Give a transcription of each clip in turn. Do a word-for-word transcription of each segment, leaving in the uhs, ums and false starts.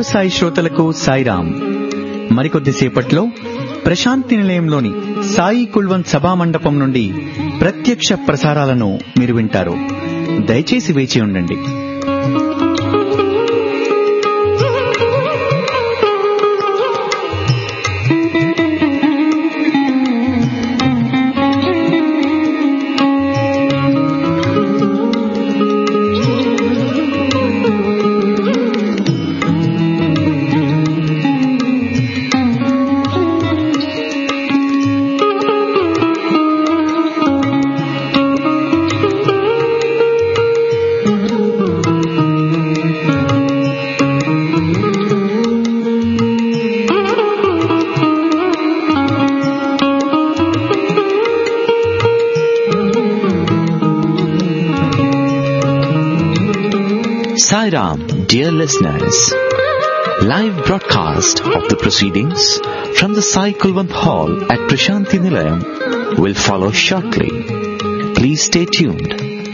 సాయి శ్రోతలకు సాయిరామ్. మరికొద్దిసేపట్లో ప్రశాంతి నిలయంలోని సాయి కుల్వంత్ సభా మండపం నుండి ప్రత్యక్ష ప్రసారాలను మీరు వింటారు. దయచేసి వేచి ఉండండి. Sairam, dear listeners, live broadcast of the proceedings from the Sai Kulwant Hall at Prashanti Nilayam will follow shortly. Please stay tuned.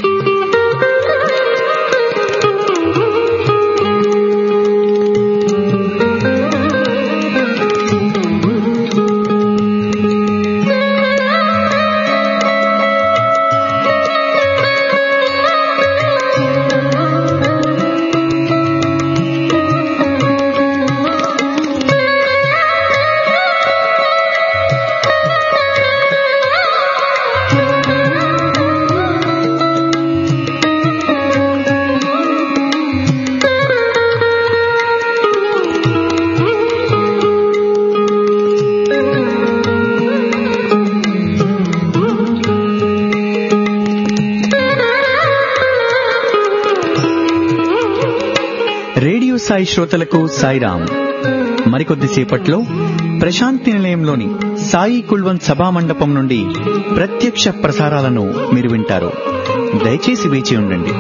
Radio Sai శ్రోతలకు సాయిరామ్. మరికొద్దిసేపట్లో ప్రశాంతి నిలయంలోని సాయి కుల్వంత్ సభా మండపం నుండి ప్రత్యక్ష ప్రసారాలను మీరు వింటారు. దయచేసి వేచి ఉండండి.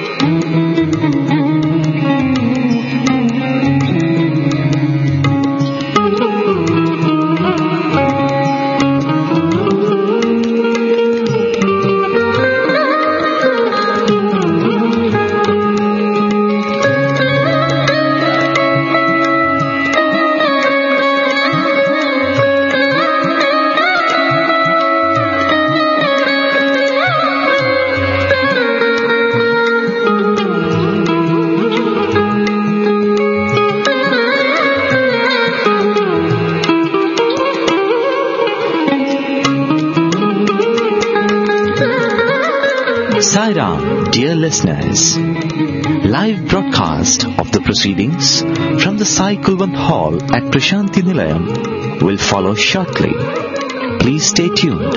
Sairam, dear listeners, live broadcast of the proceedings from the Sai Kulwant Hall at Prashanti Nilayam will follow shortly. Please stay tuned.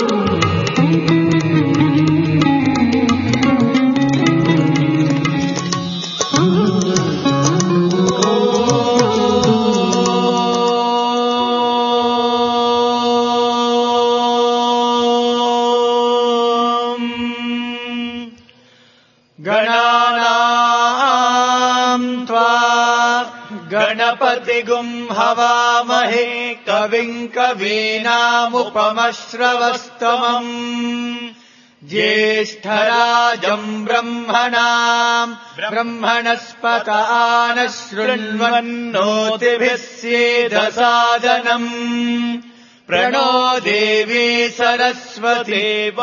गणपतिगुं हवामहे कविं कवीनामुपमश्रवस्तमम् ज्येष्ठराजम् ब्रह्मणाम् ब्रह्मणस्पत आनः शृण्वन्नोतिभिः सेदसादनम् प्रणो देवी सरस्वती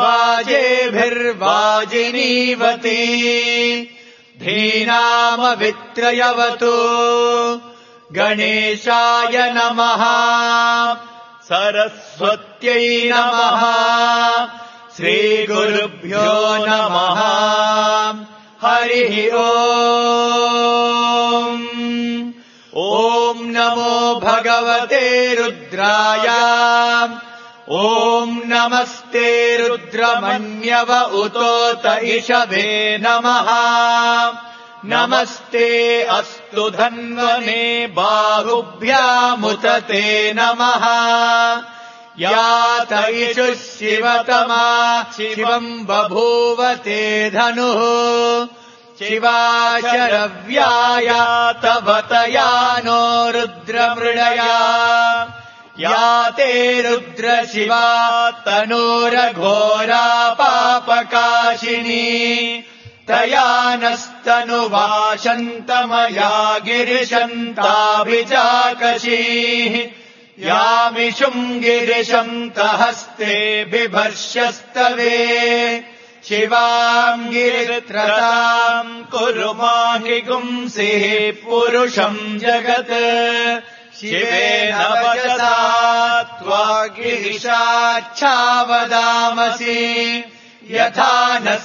वाजेभिर्वाजिनीवती धीनामवित्रयवतु गणेशाय नमः सरस्वत्यै नमः श्रीगुरुभ्यो नमः हरिः ओम् ॐ नमो भगवते रुद्राय ॐ नमस्ते रुद्रमन्यव उतोत इषवे नमः नमस्ते अस्तु धन्वने बाहुभ्यामुत ते नमः यात इषुः शिवतमा शिवम् बभूव ते धनुः शिवाशरव्याय तव तयानो रुद्रमृडया या ते रुद्र शिवा तनूरघोरा पापकाशिनी तया नस्तनुवाशन्तमया गिरिशन्ताभिजाकशीः यामिषुम् गिरिशन्तहस्ते बिभर्ष्यस्तवे शिवाम् गिरित्रताम् कुरु माहि गुंसिः पुरुषम् जगत् शिवेन वचसा त्वा गिरिशाच्छावदामसि यथा नः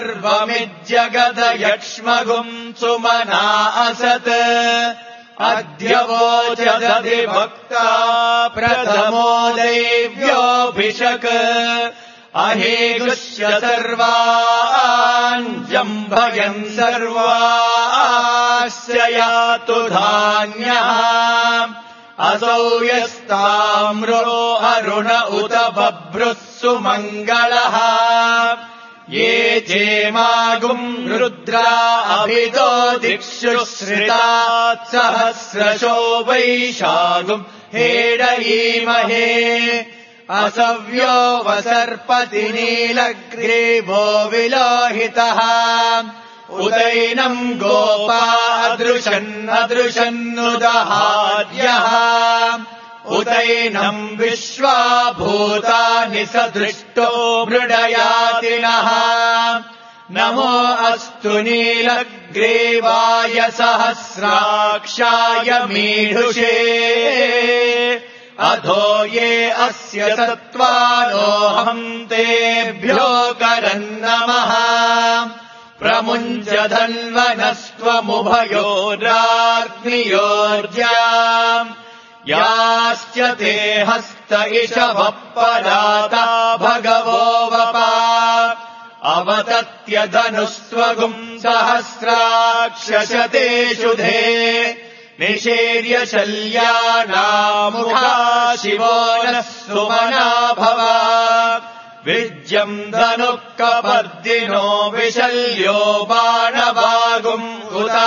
सर्वमिज्जगदयक्ष्मगुम् सुमना असत् अद्य वोचदधिभक्ता प्रथमो दैव्योऽभिषक् अहेगुष्य सर्वान् जम्भयन् सर्वास्य यातु धान्यः असौ यस्ताम्रो अरुण उत बभ्रुः सुमङ्गलः ये चेमागुम् रुद्रा अभितो दिक्षु श्रितात् सहस्रशो वैशागुम् हेडयीमहे असव्यो वसर्पति नीलग्रीवो विलोहितः उदैनम् गोपा अदृशन्नदृशन्नुदहार्यः उदैनम् विश्वा भूतानि सदृष्टो मृडयातिनः नमो अस्तु नीलग्रीवाय सहस्राक्षाय मीढुषे अधो ये अस्य सत्त्वानोऽहम् तेभ्यो करन्नमः प्रमुञ्च धन्वनस्त्वमुभयोराग्नियोर्ज्याम् याश्च ते हस्त इषवः पदाता भगवो वपा अवतत्य धनुस्त्वगुम् सहस्राक्षशतेषु धे निषेर्य शल्यानामुखा शिवो नः सुमना भव विज्यम् धनुः कपर्दिनो विशल्यो बाणवागुम् उता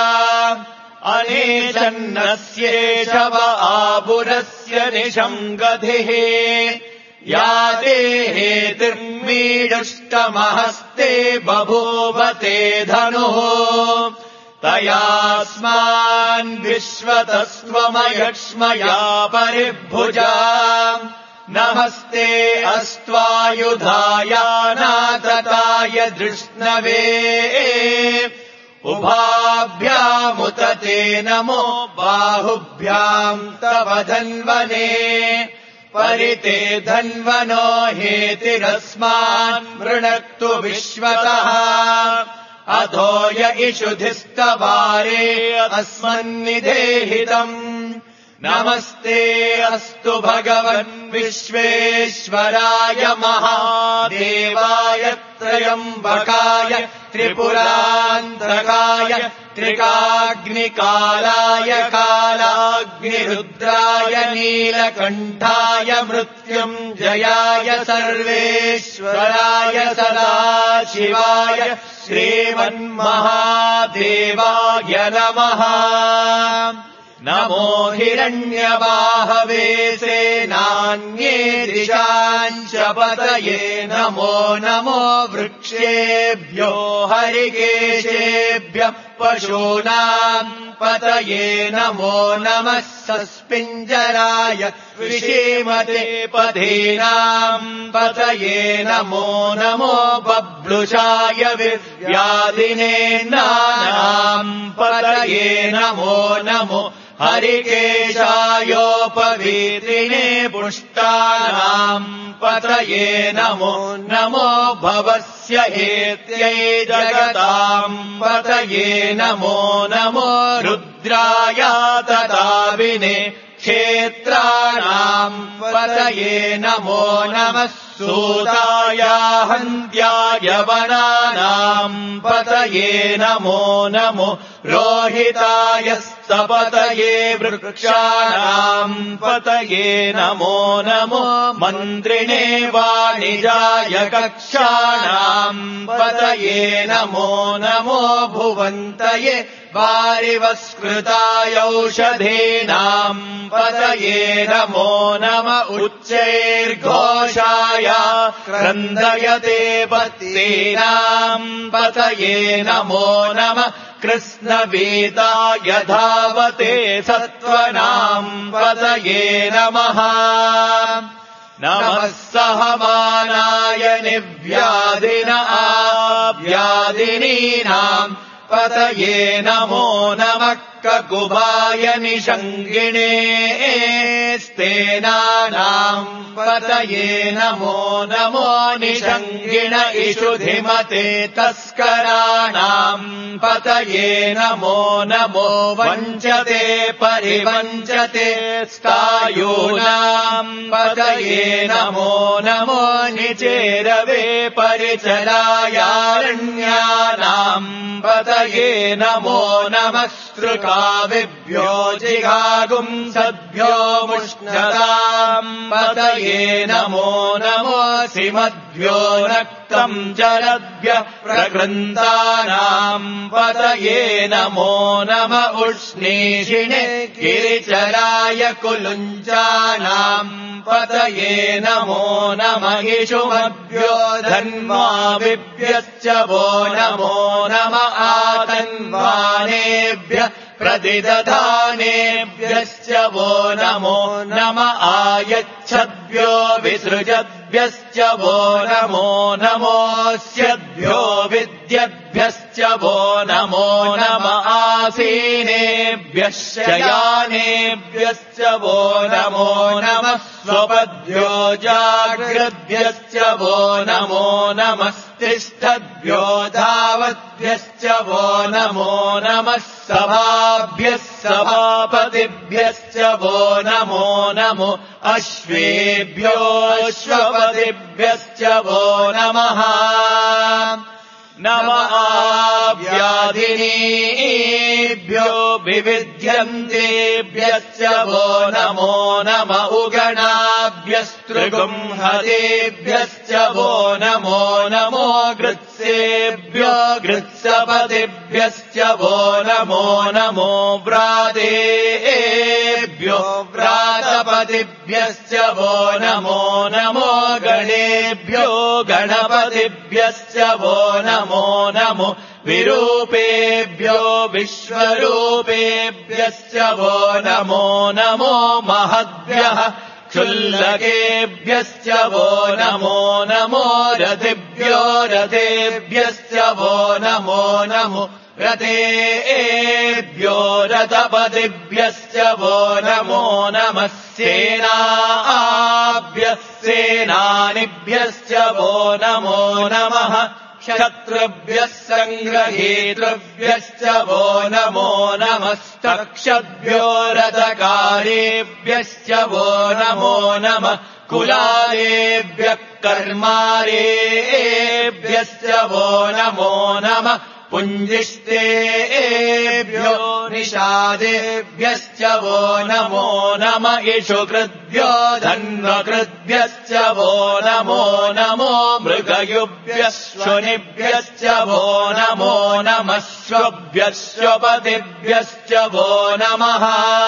अनेचन्नस्येषव आपुरस्य निशङ्गधिः या देहेतिर्मीडुष्टमहस्ते बभूवते धनुः तयास्मान् विश्वतस्त्वमयक्ष्मया परिभुजा नमस्ते अस्त्वायुधाय नातताय धृष्णवे उभाभ्यामुत ते नमो बाहुभ्याम् तव धन्वने परिते धन्वनो हेतिरस्मान् मृणक्तु विश्वतः अधो य इषुधिस्तवारे अस्मन्निदेहितम् नमस्ते अस्तु भगवन् विश्वेश्वराय महादेवाय त्रयम्बकाय त्रिपुरान्तकाय त्रिकाग्निकालाय कालाग्निरुद्राय नीलकण्ठाय मृत्युञ्जयाय सर्वेश्वराय सदाशिवाय श्रीमन्महादेवाय नमः नमो हिरण्यबाहवे सेनान्ये दिशाञ्चपतये नमो नमो वृक्षेभ्यो हरिकेशेभ्यः पशूनाम् पतये नमो नमः सस्पिञ्जराय विषीमते पथीनाम् पतये नमो नमो बब्लुषाय विव्याधिने नानाम् पतये नमो नमो हरिकेशायोपवीतिने पुष्टानाम् पतये नमो नमो भवस्य हेत्यै जगताम् पतये नमो नमो रुद्राय तदाविने क्षेत्राणाम् पतये नमो नमः सूताय हन्त्याय वनानाम् पतये नमो नमो रोहिताय स्तपतये वृक्षाणाम् पतये नमो नमो मन्त्रिणे वाणिजाय कक्षाणाम् पतये नमो नमो भुवन्तये वारिवस्कृताय औषधीनाम् पतये नमो नम उच्चैर्घोषाय त्वया क्रन्दयते पत्नीनाम् पतये नमो नमः कृष्णवेदाय धावते सत्त्वनाम् पतये नमः नमः सहमानाय निव्याधिन आव्याधिनीनाम् पतये नमो नमः ककुभाय निषङ्गिणे स्तेनानाम् पतये नमो नमो निषङ्गिण इषुधिमते तस्कराणाम् पतये नमो नमो वञ्चते परिवञ्चते स्तायूनाम् पतये नमो नमो निचेरवे परिचरायारण्यानाम् पतये नमो नमः स्त्रुकाविभ्यो जिघागुंसद्भ्यो मुष्णताम् पतये नमो नमो सिमद्भ्यो रक्तम् जलद्भ्यः प्रकृन्तानाम् पतये नमो नम उष्णीषिणे गिरिचराय कुलुञ्चानाम् पतये नमो नम इषुमभ्यो धन्वाविभ्यश्च वो नमो नम आतन्वानेभ्यः प्रतिदधानेभ्यश्च वो नमो नम आयच्छद्भ्यो विसृजद्भ्यश्च वो नमो नमोऽस्यद्भ्यो विद्यद्भ्यश्च वो नमो नम आसीनेभ्यः शयानेभ्यश्च वो नमो नमः स्वपद्भ्यो जाग्रद्भ्यश्च वो नमो नमः तिष्ठद्भ्यो धावद्भ्यश्च वो नमो नमः सभाभ्यः सभापतिभ्यश्च वो नमो नमो अश्वेभ्योऽश्वपतिभ्यश्च वो नमः नमः व्याधिनीभ्यो विविध्यन्तेभ्यश्च वो नमो नम उगणाभ्यस्त्रिगुंहतेभ्यश्च वो नमो नमो गृत्सेभ्यो गृत्सपतिभ्यश्च वो नमो नमो व्रातेभ्यो व्रातपतिभ्यश्च वो नमो नमो गणेभ्यो गणपतिभ्यश्च वो नमो नमो विरूपेभ्यो विश्वरूपेभ्यश्च वो नमो नमो महद्भ्यः क्षुल्लकेभ्यश्च वो नमो नमो रथिभ्यो रथेभ्यश्च वो नमो नमो रथेभ्यो रथपतिभ्यश्च वो नमो नमः सेनाभ्यः सेनानिभ्यश्च वो नमो नमः क्षत्रुभ्यः सङ्ग्रहेतृभ्यश्च वो नमो नमस्तक्षद्भ्यो रथकारेभ्यश्च वो नमो नमः कुलालेभ्यः कर्मारेभ्यश्च वो नमो नमः पुञ्जिष्टेभ्यो निषादेभ्यश्च वो नमो नम इषुकृद्भ्यो धन्वकृद्भ्यश्च वो नमो नमो मृगयुभ्यः शुनिभ्यश्च वो नमो नमः श्वभ्यश्वपतिभ्यश्च वो नमः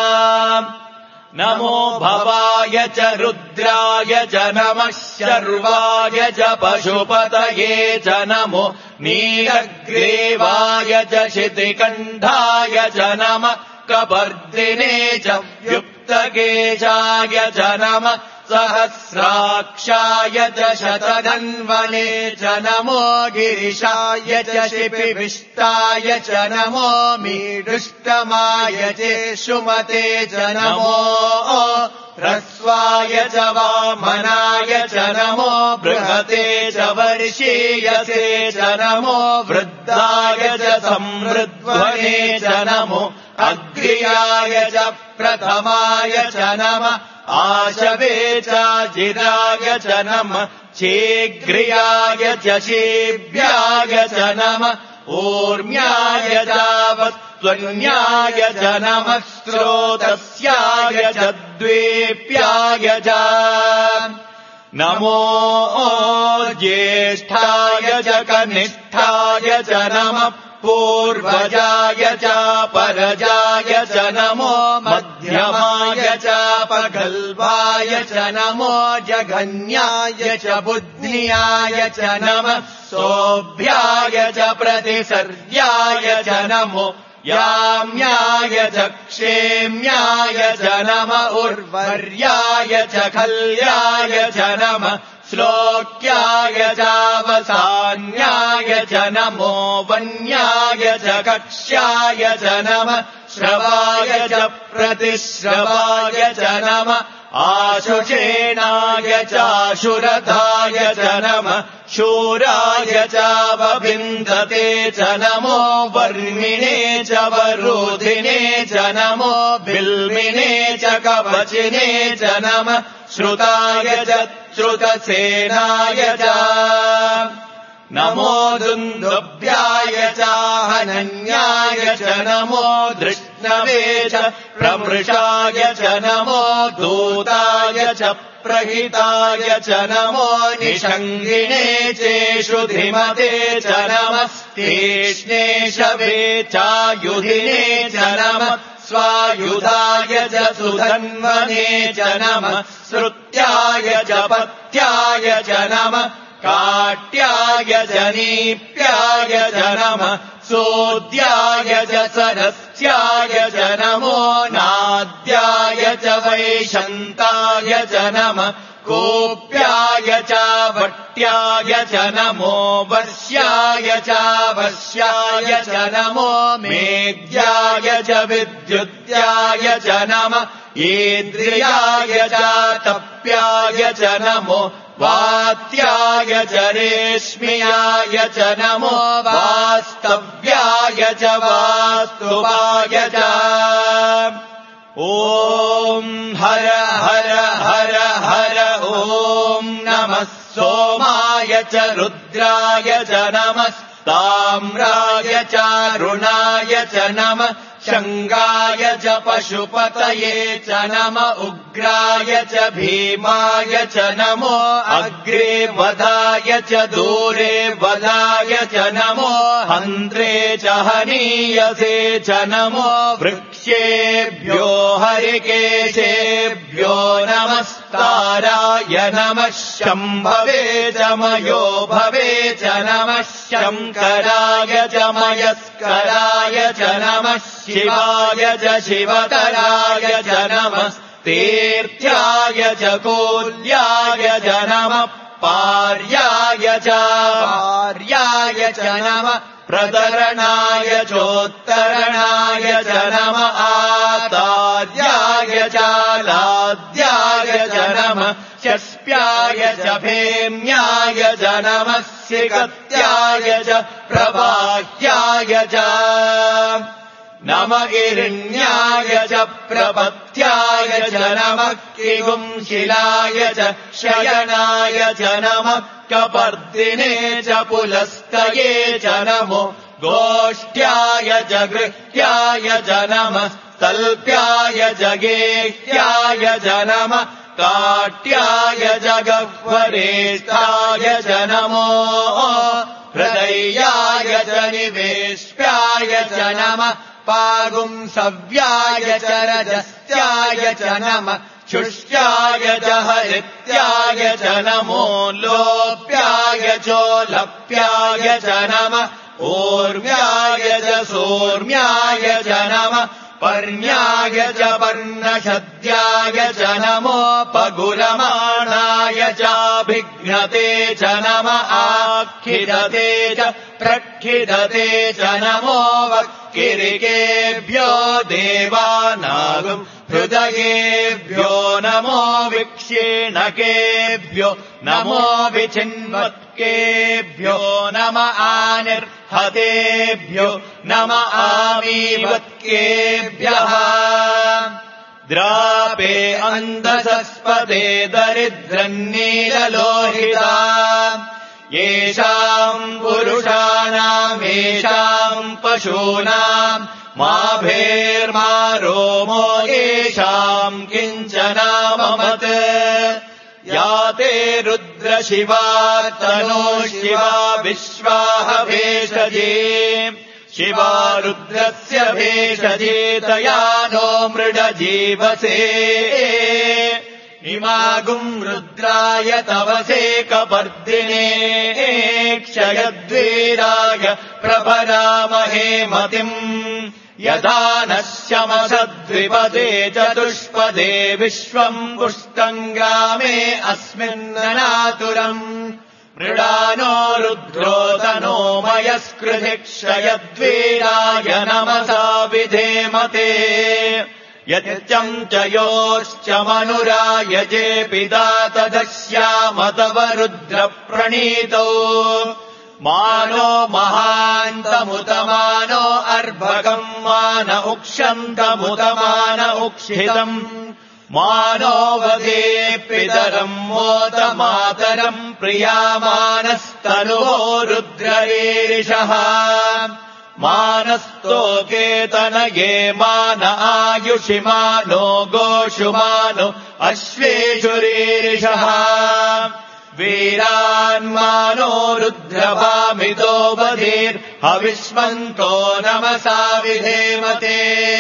नमो भवाय च रुद्राय च नमः शर्वाय च पशुपतये च नमो नीलग्रीवाय च शितिकण्ठाय च नमः कपर्दिने च युक्तकेशाय च नमः सहस्राक्षाय च शतधन्वने च नमो गिरिशाय च शिपिविष्टाय च नमो मीडुष्टमाय च सुमते च नमो ह्रस्वाय च वामनाय च नमो बृहते च वर्षीयसे च नमो वृद्धाय च संवृद्ध्वने च नमो अग्र्याय च प्रथमाय च नमः आशवे च जिराय च नमः शीघ्रियाय च शीभ्याय च नमः ऊर्म्याय चावत्त्वन्याय च नमः स्रोतस्याय च द्वीप्याय च नमो ज्येष्ठाय च कनिष्ठाय च नमः पूर्वजाय च परजाय च नमो मध्यमाय च पगल्वाय च नमो जघन्याय च बुद्ध्याय च नमः सोऽभ्याय च प्रतिसर्याय च नमो याम्याय च क्षेम्याय च नम उर्वर्याय च खल्याय च नमः श्लोक्याय चावसान्याय च नमो वन्याय च कक्ष्याय च नमः श्रवाय च प्रतिश्रवाय च नमः आशुषेणाय चाशुरथाय च नमः शूराय चावभिन्दते च नमो वर्मिणे च वरोधिने च नमो बिल्मिने च कवचिने च नमः श्रुताय च श्रुतसेनाय च नमो दुन्दुभ्याय च हनन्याय च नमो धृष्णवे च प्रमृषाय च नमो दूताय च प्रहिताय च नमो निषङ्गिणे चेषु धिमते च नमस्तीक्ष्णे शवे चायुधिने च नमः स्वायुधाय च सुधन्वने च नमः श्रुत्याय च पथ्याय च नमः काट्याय च नीप्याय च नमः सोद्याय च सरस्याय च नमो नाद्याय च वैशन्ताय च नमः कोप्याय च वट्याय च नमो वर्ष्याय च वश्याय च नमो मेद्याय च विद्युत्याय च नमः इन्द्रियाय च तप्याय च नमो वात्याय च रेश्म्याय च नमो वास्तव्याय च वास्तुवाय च ॐ हर हर हर हर ॐ नमः सोमाय च रुद्राय च नमः ताम्राय च रुणाय च नमः शङ्गाय च पशुपतये च नम उग्राय च भीमाय च नमो अग्रे वधाय च दूरे वधाय च नमो हन्त्रे च हनीयसे च नमो वृक्षेभ्यो हरिकेशेभ्यो नमस्काराय नमः शम्भवे च मयो भवे च नमः शङ्कराय च मयस्कराय च नमः शिवाय च शिवतराय च नमः तीर्थ्याय च कोल्याय च नमः पार्याय च पार्याय च नमः प्रतरणाय चोत्तरणाय च नमः आतार्याय च लाद्याय च नमः शस्प्याय च भेम्याय च नमः सिगत्याय च प्रवाह्याय च नम इरण्याय च प्रपथ्याय च नमः किगुंशिलाय च शयनाय च नमः कपर्दिने च पुलस्तये च नमो गोष्ठ्याय च गृह्याय च नमः तल्प्याय च गेह्याय च नमः काट्याय च गह्वरेष्ठाय च नमो हृदयाय च निवेश्याय च नमः पागुंसव्याय च रजस्याय च नमः शुष्याय च हरित्याय च नमो लोप्याय चोलप्याय च नमः ऊर्व्याय च सोर्म्याय च नमः पर्ण्याय च पर्णशद्याय च नमो पगुरमाणाय चाभिघ्नते च नमः आखिरते च प्रक्षिदते च नमो वक्किरिकेभ्यो देवानागम् हृदयेभ्यो नमो विक्षीणकेभ्यो नमो विचिन्वत्केभ्यो नम आनिर्हतेभ्यो नम आमीवत्केभ्यः द्रापे अन्धसस्पदे दरिद्रन्नीललोहिता येषाम् पुरुषाणाम् येषाम् पशूनाम् मा भेर्मा रोमो येषाम् किञ्चनाममत् या ते रुद्रशिवा तनो शिवा विश्वाह भेषजे शिवा रुद्रस्य भेषजेतयानो मृडजीवसे इमागुम् रुद्राय तवसे कपर्दिने क्षयद्वीराय प्रभरामहे मतिम् यदा नः शमसद्विपदे चतुष्पदे विश्वम् पुष्टङ्गामे अस्मिन्ननातुरम् मृडानो रुद्रोदनो मयस्कृधिक्षयद्वीराय नमसा विधेमते यत्यम् च योश्च मनुरायजे पिता तदस्याम तव रुद्रप्रणीतौ मानो महान्तमुतमानो अर्भकम् मान उक्षन्तमुतमान उक्षितम् मानो वदे पितरम् मोत मातरम् प्रियामानस्तनुवो रुद्ररीरिषः मानस्तोकेतनये मान आयुषि मानो गोषु मानो अश्वेषु रीरिषः वीरान्मानो रुद्रभामितो बधिर्हविष्मन्तो नमसा विधेमते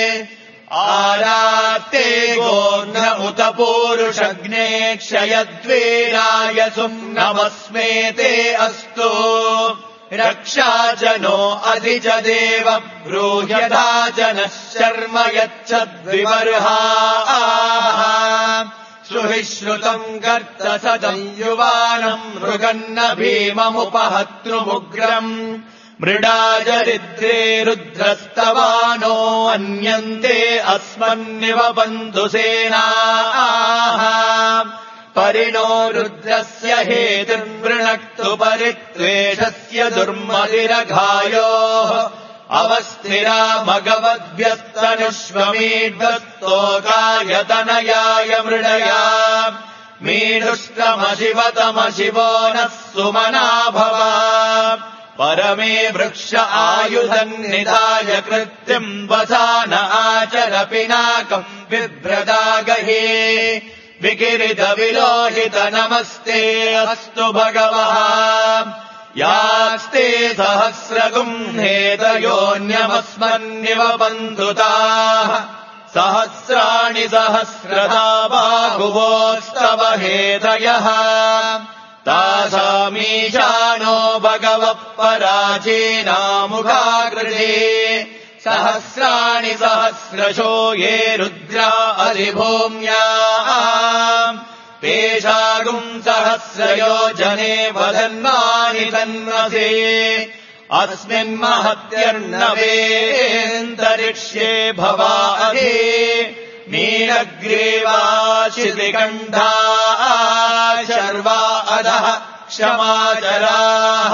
आरात्ते गोर्न उत पूरुषग्ने क्षयद्वीराय सुम्नमस्मेते अस्तु रक्षा च नो अधि च देव ब्रूह्यथा च नः शर्म यच्छद्विबर्हाः श्रुहि श्रुतम् गर्त सदम् युवानम् मृगन्न भीममुपहतृमुग्रम् मृडाजरिद्रे रुद्रस्तवानो अन्यन्ते अस्मन्निव बन्धुसेनाः परिणो रुद्रस्य हेतुर्वृणक्तु परित्वेषस्य दुर्मदिरघायोः अवस्थिरा मगवद्भ्यस्तनुष्वमीड्वस्तोकायतनयाय मृडया मीढुष्टमशिवतमशिवो नः सुमना भव परमे वृक्ष आयुधन्निधाय कृत्यम् वसान आचर पिनाकम् बिभ्रदागहे विकिरित विलोहित नमस्ते अस्तु भगवः यास्ते सहस्रगुम् हेतयोऽन्यमस्मन्निव बन्धुताः सहस्राणि सहस्रधा बाहुवोस्तव हेतयः तासामीशानो भगवः पराचीनामुखाकृते सहस्राणि सहस्रशो ये रुद्रा अधिभूम्याः पेशागुम् सहस्रयोजने वदन्मानि तन्मसे अस्मिन्महत्यर्णवेऽन्तरिक्ष्ये भवादे नीलग्रीवाशितिकण्ठाः शर्वा अधः क्षमाचराः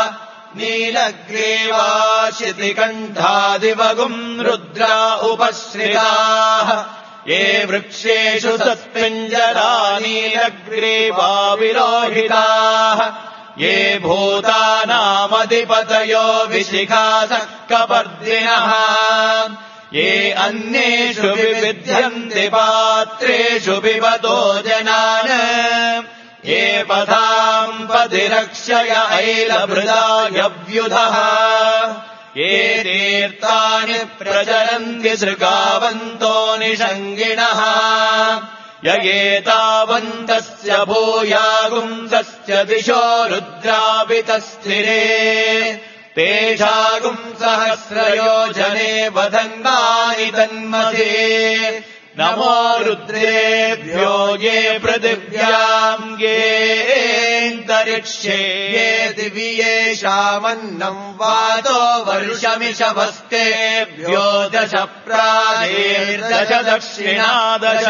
नीलग्रीवाशितिकण्ठादिवगुम् रुद्रा उपश्रिताः ये वृक्षेषु सत्पिञ्जरा नीलग्रीवा विलोहिताः ये भूतानामधिपतयो विशिखासः कपर्दिनः ये अन्येषु विविध्यन्ति पात्रेषु पिबतो जनान् ये पथाम् पतिरक्षय ऐलभृदायव्युधः ये तीर्थानि प्रचरन्ति सृगावन्तो निषङ्गिणः य एतावन्तस्य भूयागुंसस्य दिशो रुद्रापितस्थिरे तेषागुम् सहस्रयोजने वदन्मानि तन्मसे नमो रुद्रेभ्यो ये पृथिव्याम् येऽन्तरिक्षे ये दिवि येषामन्नम् वातो वर्षमिषभस्तेभ्यो दश प्रादेर्दश दक्षिणादश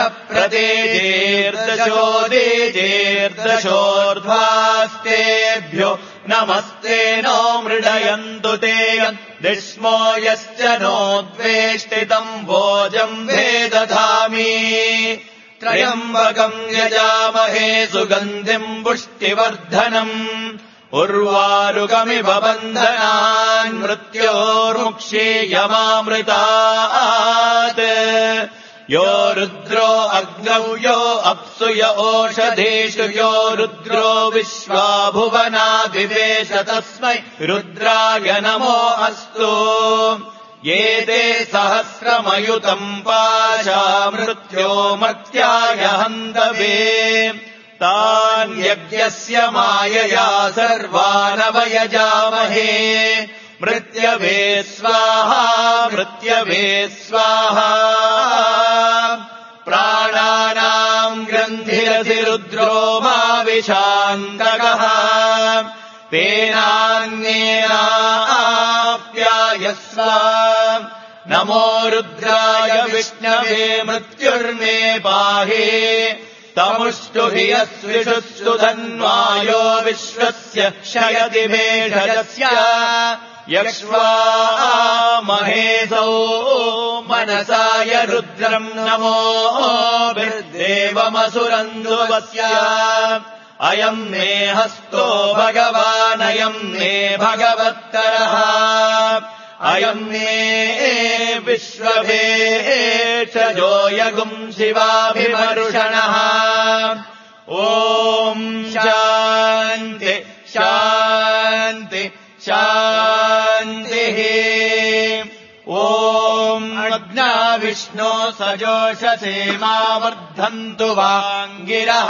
प्रदेजेर्दशोदेजेर्दशोर्ध्वास्तेभ्यो नमस्ते नो मृडयन्तु ते दिष्मो यश्च नो द्वेष्टितम् भोजम् वेदधामि त्रयम्बकम् यजामहे सुगन्धिम् पुष्टिवर्धनम् उर्वारुकमिव बन्धनान् मृत्योर्मुक्षीयमामृतात् यो रुद्रो अग्नौ यो अप्सु य ओषधेषु यो रुद्रो विश्वा भुवना विवेश तस्मै रुद्राय नमो अस्तु एते सहस्रमयुतम् पाशा मृत्यो मर्त्याय हन्तवे तान् यज्ञस्य मायया सर्वानवयजामहे मृत्यवे स्वाहा मृत्यवे स्वाहा प्राणानाम् ग्रन्थिरधिरुद्रो मा विशान्तकः तेनान्येनाप्यायस्व नमो रुद्राय विष्णवे मृत्युर्मे पाहि तमुष्टुहि यस्विषुस्तु धन्वायो विश्वस्य क्षयति मेषजस्य यक्ष्वा महेशो मनसाय रुद्रम् नमो देवमसुरन्धुवस्य अयम् मे हस्तो भगवानयम् मे भगवत्तरः अयम् मे विश्वभेषजो यगुम् शिवाभिमर्षणः ॐ शान्ति शान्ति शान्तिः ॐ अग्ना विष्णो सजोषसे मा वर्धन्तु वाङ्गिरः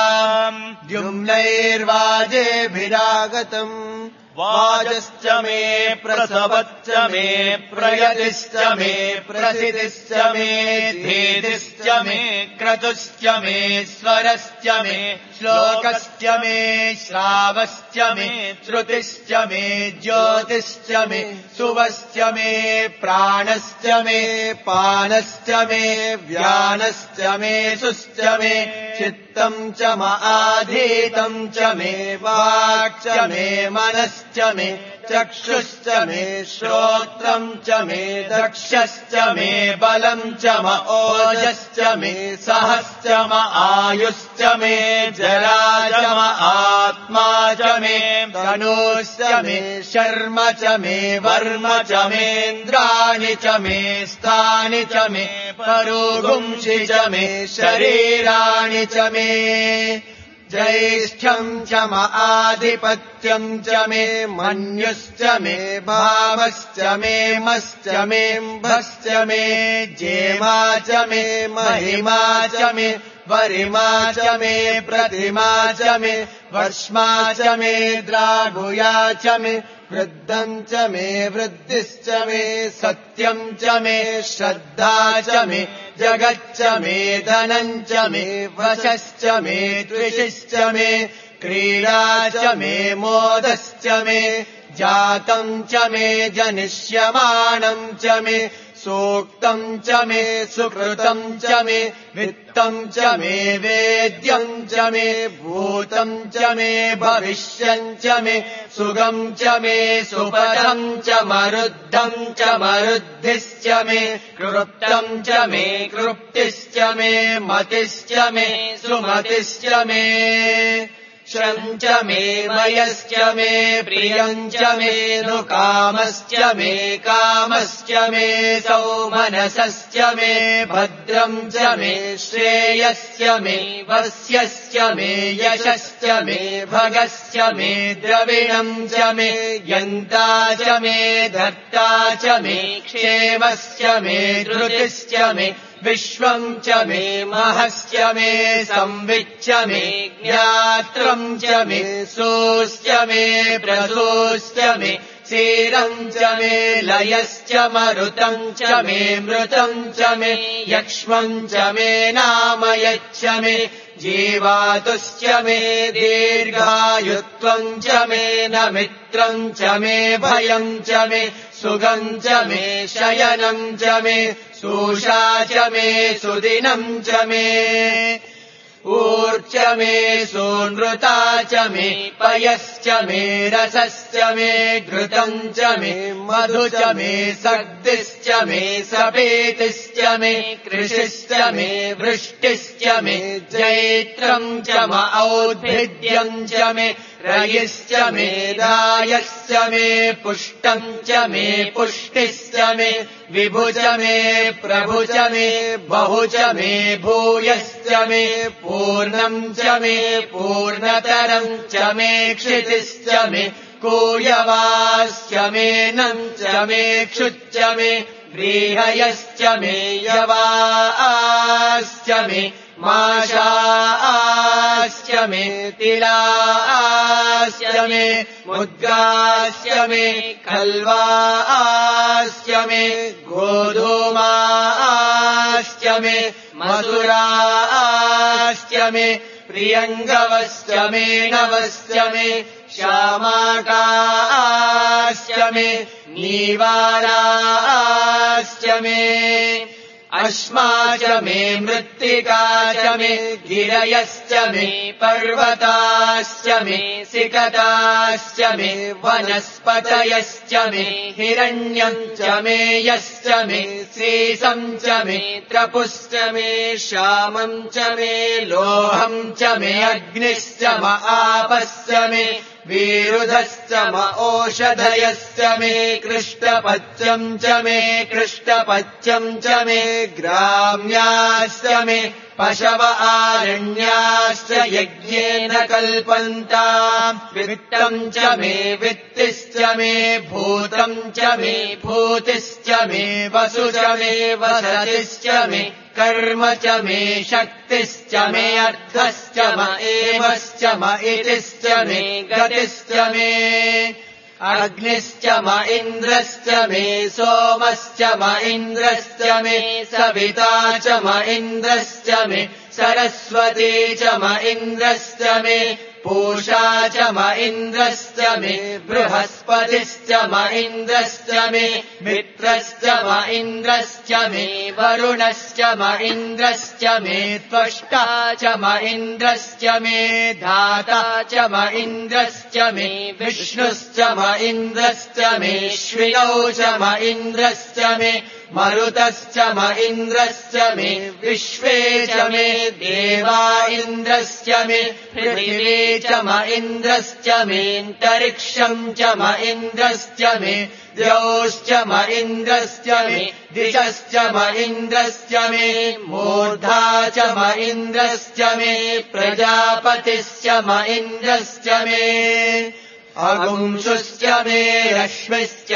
द्युम्नैर्वाजेभिरागतम् वाजश्च मे प्रसवच्च मे प्रयतिश्च मे प्रसितिश्च मे धीतिश्च मे क्रतुश्च मे स्वरश्च मे श्लोकश्च मे श्रावश्च मे श्रुतिश्च मे ज्योतिश्च मे सुवश्च मे प्राणश्च मे पानश्च मे व्यानश्च मे सुश्च मे चित्तम् च महाधीतम् च मे वाक् च मे मनश्च मे चक्षुश्च मे श्रोत्रम् च मे दक्षश्च मे बलम् च म ओजश्च मे सहश्च म आयुश्च मे जरा च म आत्मा च मे धनुश्च मे शर्म च मे वर्म च मेन्द्राणि च मे स्थानि च मे परोगुंसि च मे शरीराणि च मे ज्यैष्ठ्यम् च म आधिपत्यम् च मे मन्युश्च मे भावश्च मे मश्च मे म्भश्च मे जेमा च मे महिमा च मे वरिमा च मे प्रतिमा च मे वर्ष्मा च मे द्रागुया च मे वृद्धम् च मे वृद्धिश्च मे सत्यम् च मे श्रद्धा च मे जगच्च मे धनम् च मे वशश्च मे द्विषश्च मे क्रीडा च मे मोदश्च मे जातम् च मे जनिष्यमाणम् च मे सूक्तम् च मे सुकृतम् च मे वित्तम् च मे वेद्यम् च मे भूतम् च मे भविष्यम् च मे सुगम् च मे सुपदम् च मरुद्धम् च मरुद्धिश्च मे कृप्तम् च मे कृप्तिश्च मे मतिश्च मे सुमतिश्च मे श्रम् च मे मयश्च मे प्रियम् च मे नुकामश्च मे कामश्च मे सौमनसश्च मे भद्रम् च मे श्रेयश्च मे वस्यश्च मे यशश्च मे भगश्च मे द्रविणम् च मे यन्ता च मे धर्ता च मे क्षेमश्च मे धृतिश्च मे विश्वम् च मे महश्च मे संविच्च मे ज्ञात्रम् च मे सोऽश्च मे प्रसोऽश्च मे क्षीरम् च मे लयश्च मरुतम् च मे मृतम् च मे यक्ष्मम् च मे नामयच्च मे जीवातुश्च मे दीर्घायुत्वम् च मे न मित्रम् च मे भयम् च मे सुगम् च मे शयनम् च मे सूषा च मे सुदिनम् च मे ऊर्च मे सोनृता च मे पयश्च मे रसश्च मे घृतम् च मे मधु च मे सग्दिश्च मे सपेतिश्च मे कृषिश्च मे वृष्टिश्च मे जैत्रम् च म औद्भिद्यम् च मे रयिश्च मे रायश्च मे पुष्टम् च मे पुष्टिश्च मे विभु च मे प्रभु च मे बहु च मे भूयश्च मे पूर्णम् च मे पूर्णतरम् च मे क्षितिश्च मे कूयवाश्च मे नञ्च मे क्षुच्च मे व्रीहयश्च मे यवाश्च मे माशाश्च मे तिलाश्च मे मुद्गाश्च मे कल्वाश्च मे गोधूमाश्च मे मधुराश्च मे प्रियङ्गवश्च मे नवश्च मे श्यामाकाश्च मे नीवाराश्च मे अश्मा च मे मृत्तिका च मे गिरयश्च मे पर्वताश्च मे सिकताश्च मे वनस्पतयश्च मे हिरण्यम् च मे यश्च मे शेषम् च मे त्रपुश्च मे श्यामम् च मे लोहम् च मे अग्निश्च म आपश्च मे विरुधश्च म ओषधयश्च मे कृष्टपत्यम् च मे कृष्टपत्यम् च मे ग्राम्याश्च मे पशव आरण्याश्च यज्ञेन कल्पन्ताम् वित्तम् च मे वित्तिश्च मे भूतम् च मे भूतिश्च मे वसु च मे वसतिश्च मे कर्म च मे शक्तिश्च मे अर्थश्च म एवश्च म इतिश्च मे गतिश्च मे अग्निश्च म इन्द्रश्च मे सोमश्च म इन्द्रश्च मे सविता च म इन्द्रश्च मे सरस्वती च म इन्द्रश्च मे पूषा च म इन्द्रश्च मे बृहस्पतिश्च म इन्द्रश्च मे मित्रश्च म इन्द्रश्च मे वरुणश्च म इन्द्रश्च मे त्वष्टा च म इन्द्रश्च मे धाता च म इन्द्रश्च मे विष्णुश्च म इन्द्रश्च मे श्विनौ च म इन्द्रश्च मे मरुतश्च म इन्द्रश्च मे विश्वे च मे देवा इन्द्रश्च मे पृथिवी च म इन्द्रश्च मेऽन्तरिक्षम् च म इन्द्रश्च मे द्यौश्च म इन्द्रश्च मे दिशश्च म इन्द्रश्च मे मूर्धा च म इन्द्रश्च मे प्रजापतिश्च म इन्द्रश्च मे अगुंशुश्च मे रश्मिश्च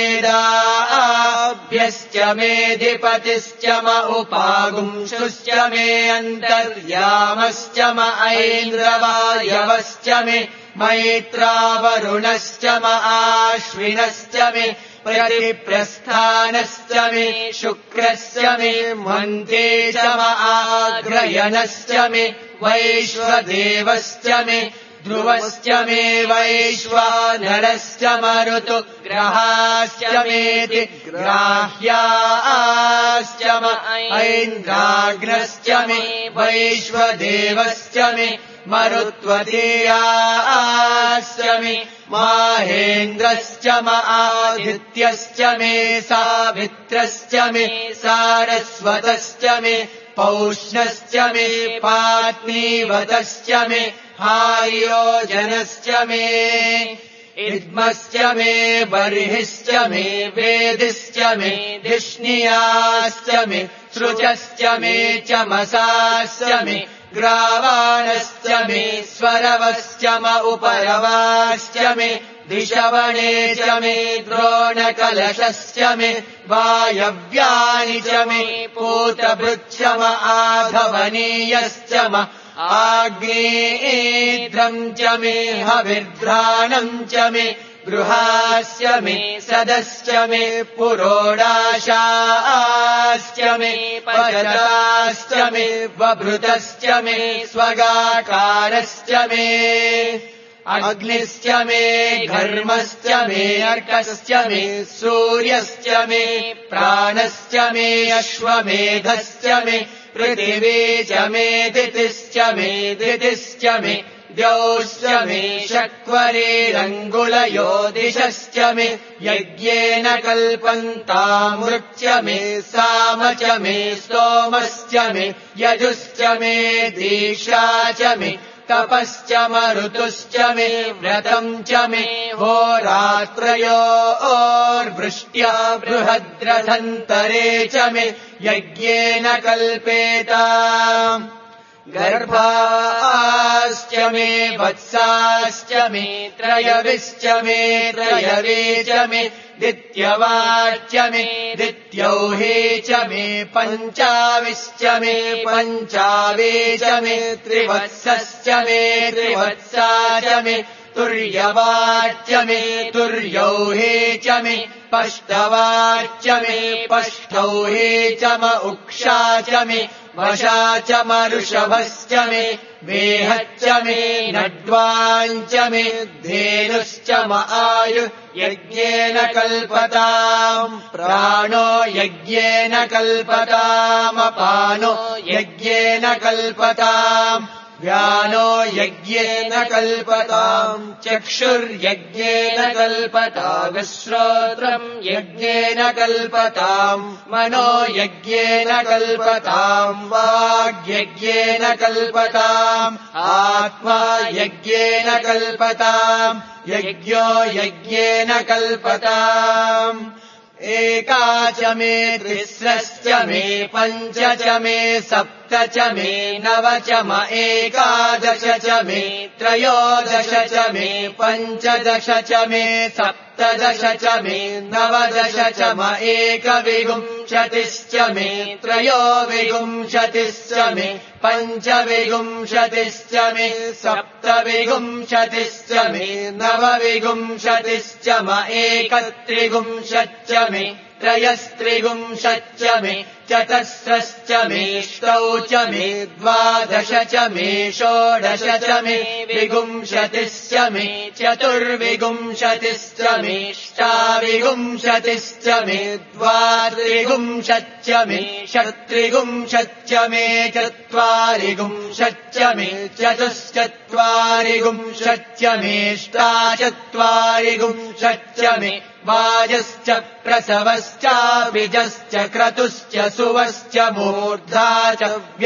मेदाभ्यश्च मेधिपतिश्च म उपागुंशुश्च मे अन्तर्यामश्च म ऐन्द्रवायवश्च मे मैत्रावरुणश्च म आश्विनश्च मे प्रतिप्रस्थानश्च मे शुक्रश्च मे मन्ते च म आग्रयणश्च मे वैश्वदेवश्च मे ध्रुवश्च मे वैश्वानरश्च मरुतु ग्रहाश्च मेति ग्राह्याश्च म ऐन्द्राग्नश्च मे वैश्वदेवश्च मे मरुत्वतीयाश्च मे माहेन्द्रश्च म आदित्यश्च मे सावित्रश्च मे सारस्वतश्च मे पौष्णश्च मे पात्नीवतश्च मे हार्योजनश्च मे इद्मश्च मे बर्हिश्च मे वेदिश्च मे धिष्णियाश्च मे सृजश्च मे चमसाश्च मे ग्रावाणश्च मे स्वरवश्च म उपरवाश्च मे दिशवणे च मे द्रोणकलशश्च मे वायव्यानि च मे पूतभृच्च म आधवनीयश्च म आग्नेयेध्रम् च मे हविर्घ्राणम् च मे गृहाश्च मे सदश्च मे पुरोडाशाश्च मे पशताश्च मे बभृतश्च मे स्वगाकारश्च मे अग्निश्च मे घर्मश्च मे अर्कश्च मे सूर्यश्च मे प्राणश्च मे अश्वमेधश्च मे पृथिवी च मे दितिश्च मे दितिश्च मे द्यौश्च मे शक्वरेरङ्गुलयो दिशश्च मे यज्ञेन कल्पन्तामृच्च मे साम च मे स्तोमश्च मे यजुश्च मे दीक्षा च मे तपश्च मरुतुश्च मे व्रतम् च मे होरात्रयोर्वृष्ट्या बृहद्रथन्तरे च मे यज्ञेन कल्पेता गर्भाश्च मे वत्साश्च मे त्रयविश्च मे त्रयवे च मे दित्यवाच्च मे दित्यौहे च मे पञ्चाविश्च मे पञ्चावे च मे त्रिवत्सश्च मे त्रिवत्सा च मे तुर्यवाच्च मे तुर्यौहे च मे पष्टवाच्च मे पष्टौहे च म उक्षा च मे वशा च मरुषभश्च मे वेहच्च मे नड्वाञ्च मे धेनुश्च म आयुः यज्ञेन कल्पताम् प्राणो यज्ञेन कल्पतामपानो यज्ञेन कल्पताम् व्यानो यज्ञेन कल्पताम् चक्षुर्यज्ञेन कल्पताम् श्रोत्रम् यज्ञेन कल्पताम् मनो यज्ञेन कल्पताम् वाग्यज्ञेन कल्पताम् आत्मा यज्ञेन कल्पताम् यज्ञो यज्ञेन कल्पताम् एका च मे तिस्रश्च मे पञ्च च मे सप्त च मे नव च म एकादश च मे त्रयोदश च मे पञ्चदश च मे सप्तदश च मे नवदश च म एकविंशतिश्च मे त्रयोविंशतिश्च मे पञ्चविंशतिश्च मे सप्तविंशतिश्च मे नवविंशतिश्च म एकत्रिंशच्च मे त्रयस्त्रिंशच्च मे चतस्रश्च मेष्टौ च मे द्वादश च मे षोडश च मे विंशतिश्च मे चतुर्विंशतिश्च मेष्टाविंशतिश्च मे द्वात्रिंशच्च मे षट्त्रिंशच्च मे चत्वारिंशच्च मे चतुश्चत्वारिंशच्च मेष्टाचत्वारिंशच्च मे वाजश्च प्रसवश्चाभिजश्च क्रतुश्च सुवश्च मूर्धा च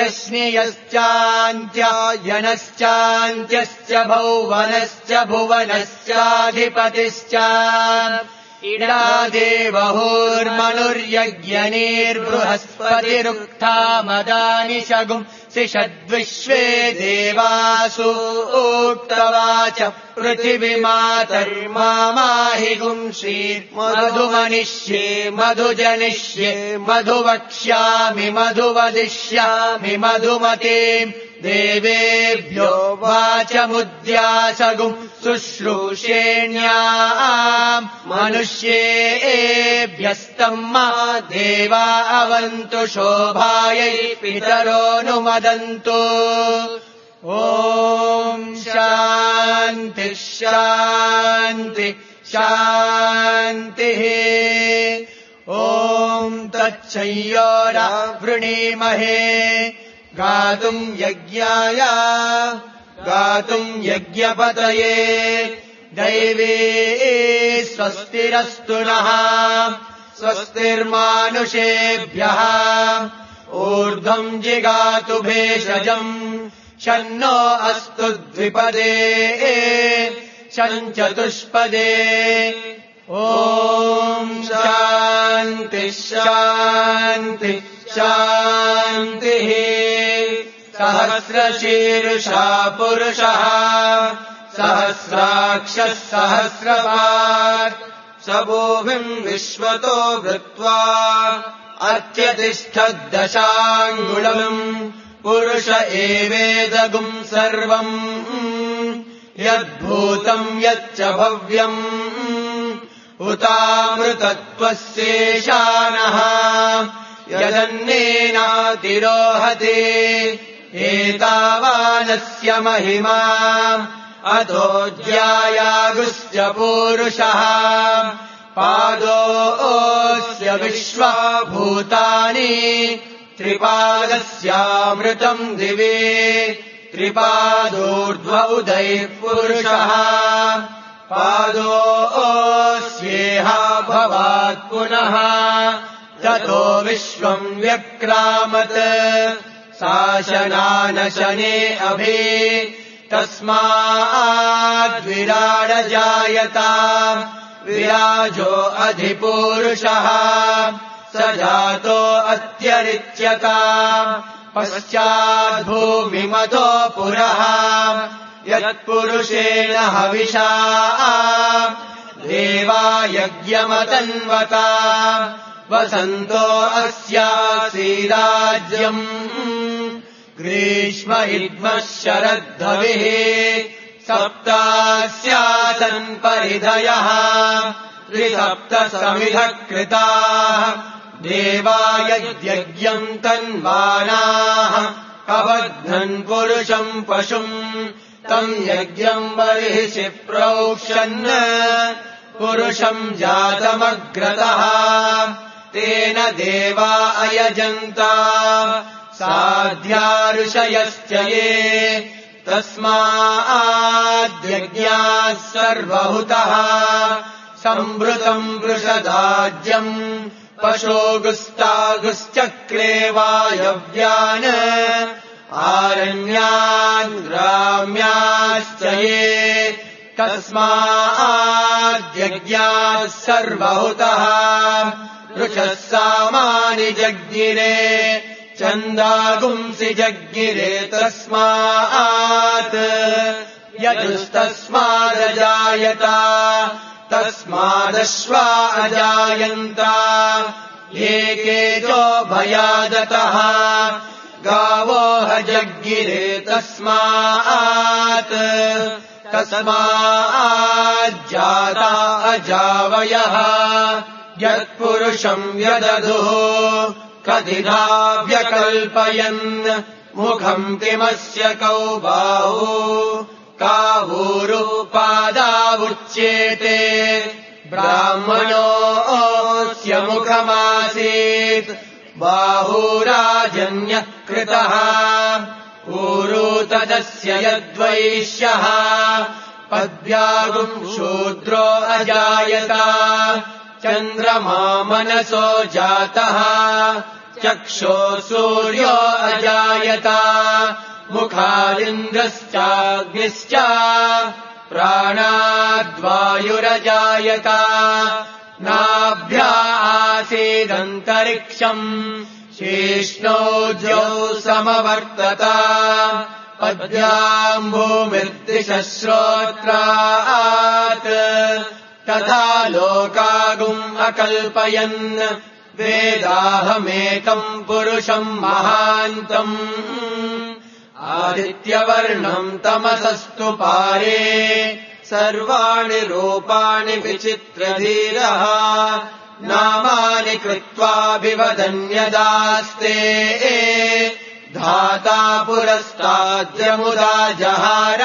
व्यश्नियश्चान्त्यायनश्चान्त्यश्च भौवनश्च भुवनश्चाधिपतिश्च इडा देवहुर्मनुर्यज्ञनेर्बृहस्पतिरुक्था मदानि शगुम् सिषद्विश्वे देवासु उक्तवाच पृथिवीमातर्मामाहिगुम् श्रीर्मधुमनिष्ये मधुजनिष्ये मधुवक्ष्यामि मधुवदिष्यामि मधुमतीम् देवेभ्यो वाचमुद्यासगुम् शुश्रूषेण्याम् मनुष्येभ्यस्तम् मा देवा अवन्तु शोभायै पितरोऽनुमदन्तु ॐ शान्ति शान्ति शान्तिः ॐ तच्छय्योरावृणीमहे गातुम् यज्ञाय गातुम् यज्ञपतये दैवे स्वस्तिरस्तु नः स्वस्तिर्मानुषेभ्यः ऊर्ध्वम् जिगातु भेषजम् शन्नो अस्तु द्विपदे शञ्चतुष्पदे ॐ शान्ति शान्ति शान्तिः सहस्रशीर्षा पुरुषः सहस्राक्षः सहस्रपात् स भूमिम् विश्वतो वृत्वा अत्यतिष्ठद्दशाङ्गुलम् पुरुष एवेदगुम् सर्वम् यद्भूतम् यच्च भव्यम् उतामृतत्वस्येशानः यदन्नेनातिरोहते एतावानस्य महिमा अतो ज्यायागुश्च पूरुषः पादोऽस्य विश्वभूतानि त्रिपादस्यामृतम् दिवे त्रिपादोर्ध्व उदयः पुरुषः पादोऽस्येह भवात् पुनः ततो विश्वम् व्यक्रामत् शासनानशने अभि तस्माद्विराडजायता विराजो अधिपूरुषः स जातो अत्यरिच्यता पश्चाद्भूमिमतो पुरः यत्पुरुषेण हविषा देवा यज्ञमतन्वता वसन्तो अस्यासीराज्यम् ग्रीष्म इद्मः शरद्धविः सप्तास्यासन् परिधयः त्रिसप्त समिधः कृताः देवा यज्ञम् तन्वानाः अबध्नन् पुरुषम् पशुम् तम् यज्ञम् बर्हिषि प्रोक्षन् पुरुषम् जातमग्रतः तेन देवा अयजन्ता साध्या ऋषयश्च ये तस्माद्यज्ञाः सर्वहुतः संवृतम् वृषदाज्यम् पशोगुस्तागुश्चक्रे वायव्यान् आरण्यान् ग्राम्याश्च ये तस्माद्यज्ञाः सर्वहुतः वृषः सामानि जज्ञिरे छन्दागुंसि जज्ञिरे तस्मात् यजुस्तस्मादजायत तस्मादश्वा अजायन्त एकेजो भयादतः गावो हजज्ञिरे तस्मात् तस्माज्जाता अजावयः यत्पुरुषम् व्यदधुः कथिधा व्यकल्पयन् मुखम् किमस्य कौ बाहु कावूरुपादावुच्येते ब्राह्मणोऽस्य मुखमासीत् बाहुराजन्यः कृतः ऊरू तदस्य यद्वैश्यः पद्व्यागुम् शूद्रो अजायत चन्द्रमा मनसो जातः चक्षो सूर्यो अजायत मुखादिन्द्रश्चाग्निश्च प्राणाद्वायुरजायत नाभ्या आसीदन्तरिक्षम् शीष्णोऽद्यौ समवर्तत पद्भ्याम् भूमिर्दिशः श्रोत्रात् तथा लोकागुम् अकल्पयन् वेदाहमेकम् पुरुषम् महान्तम् आदित्यवर्णम् तमसस्तु पारे सर्वाणि रूपाणि विचित्रधीरः नामानि कृत्वाभिवदन्यदास्ते धाता पुरस्ताद्यमुदा जहार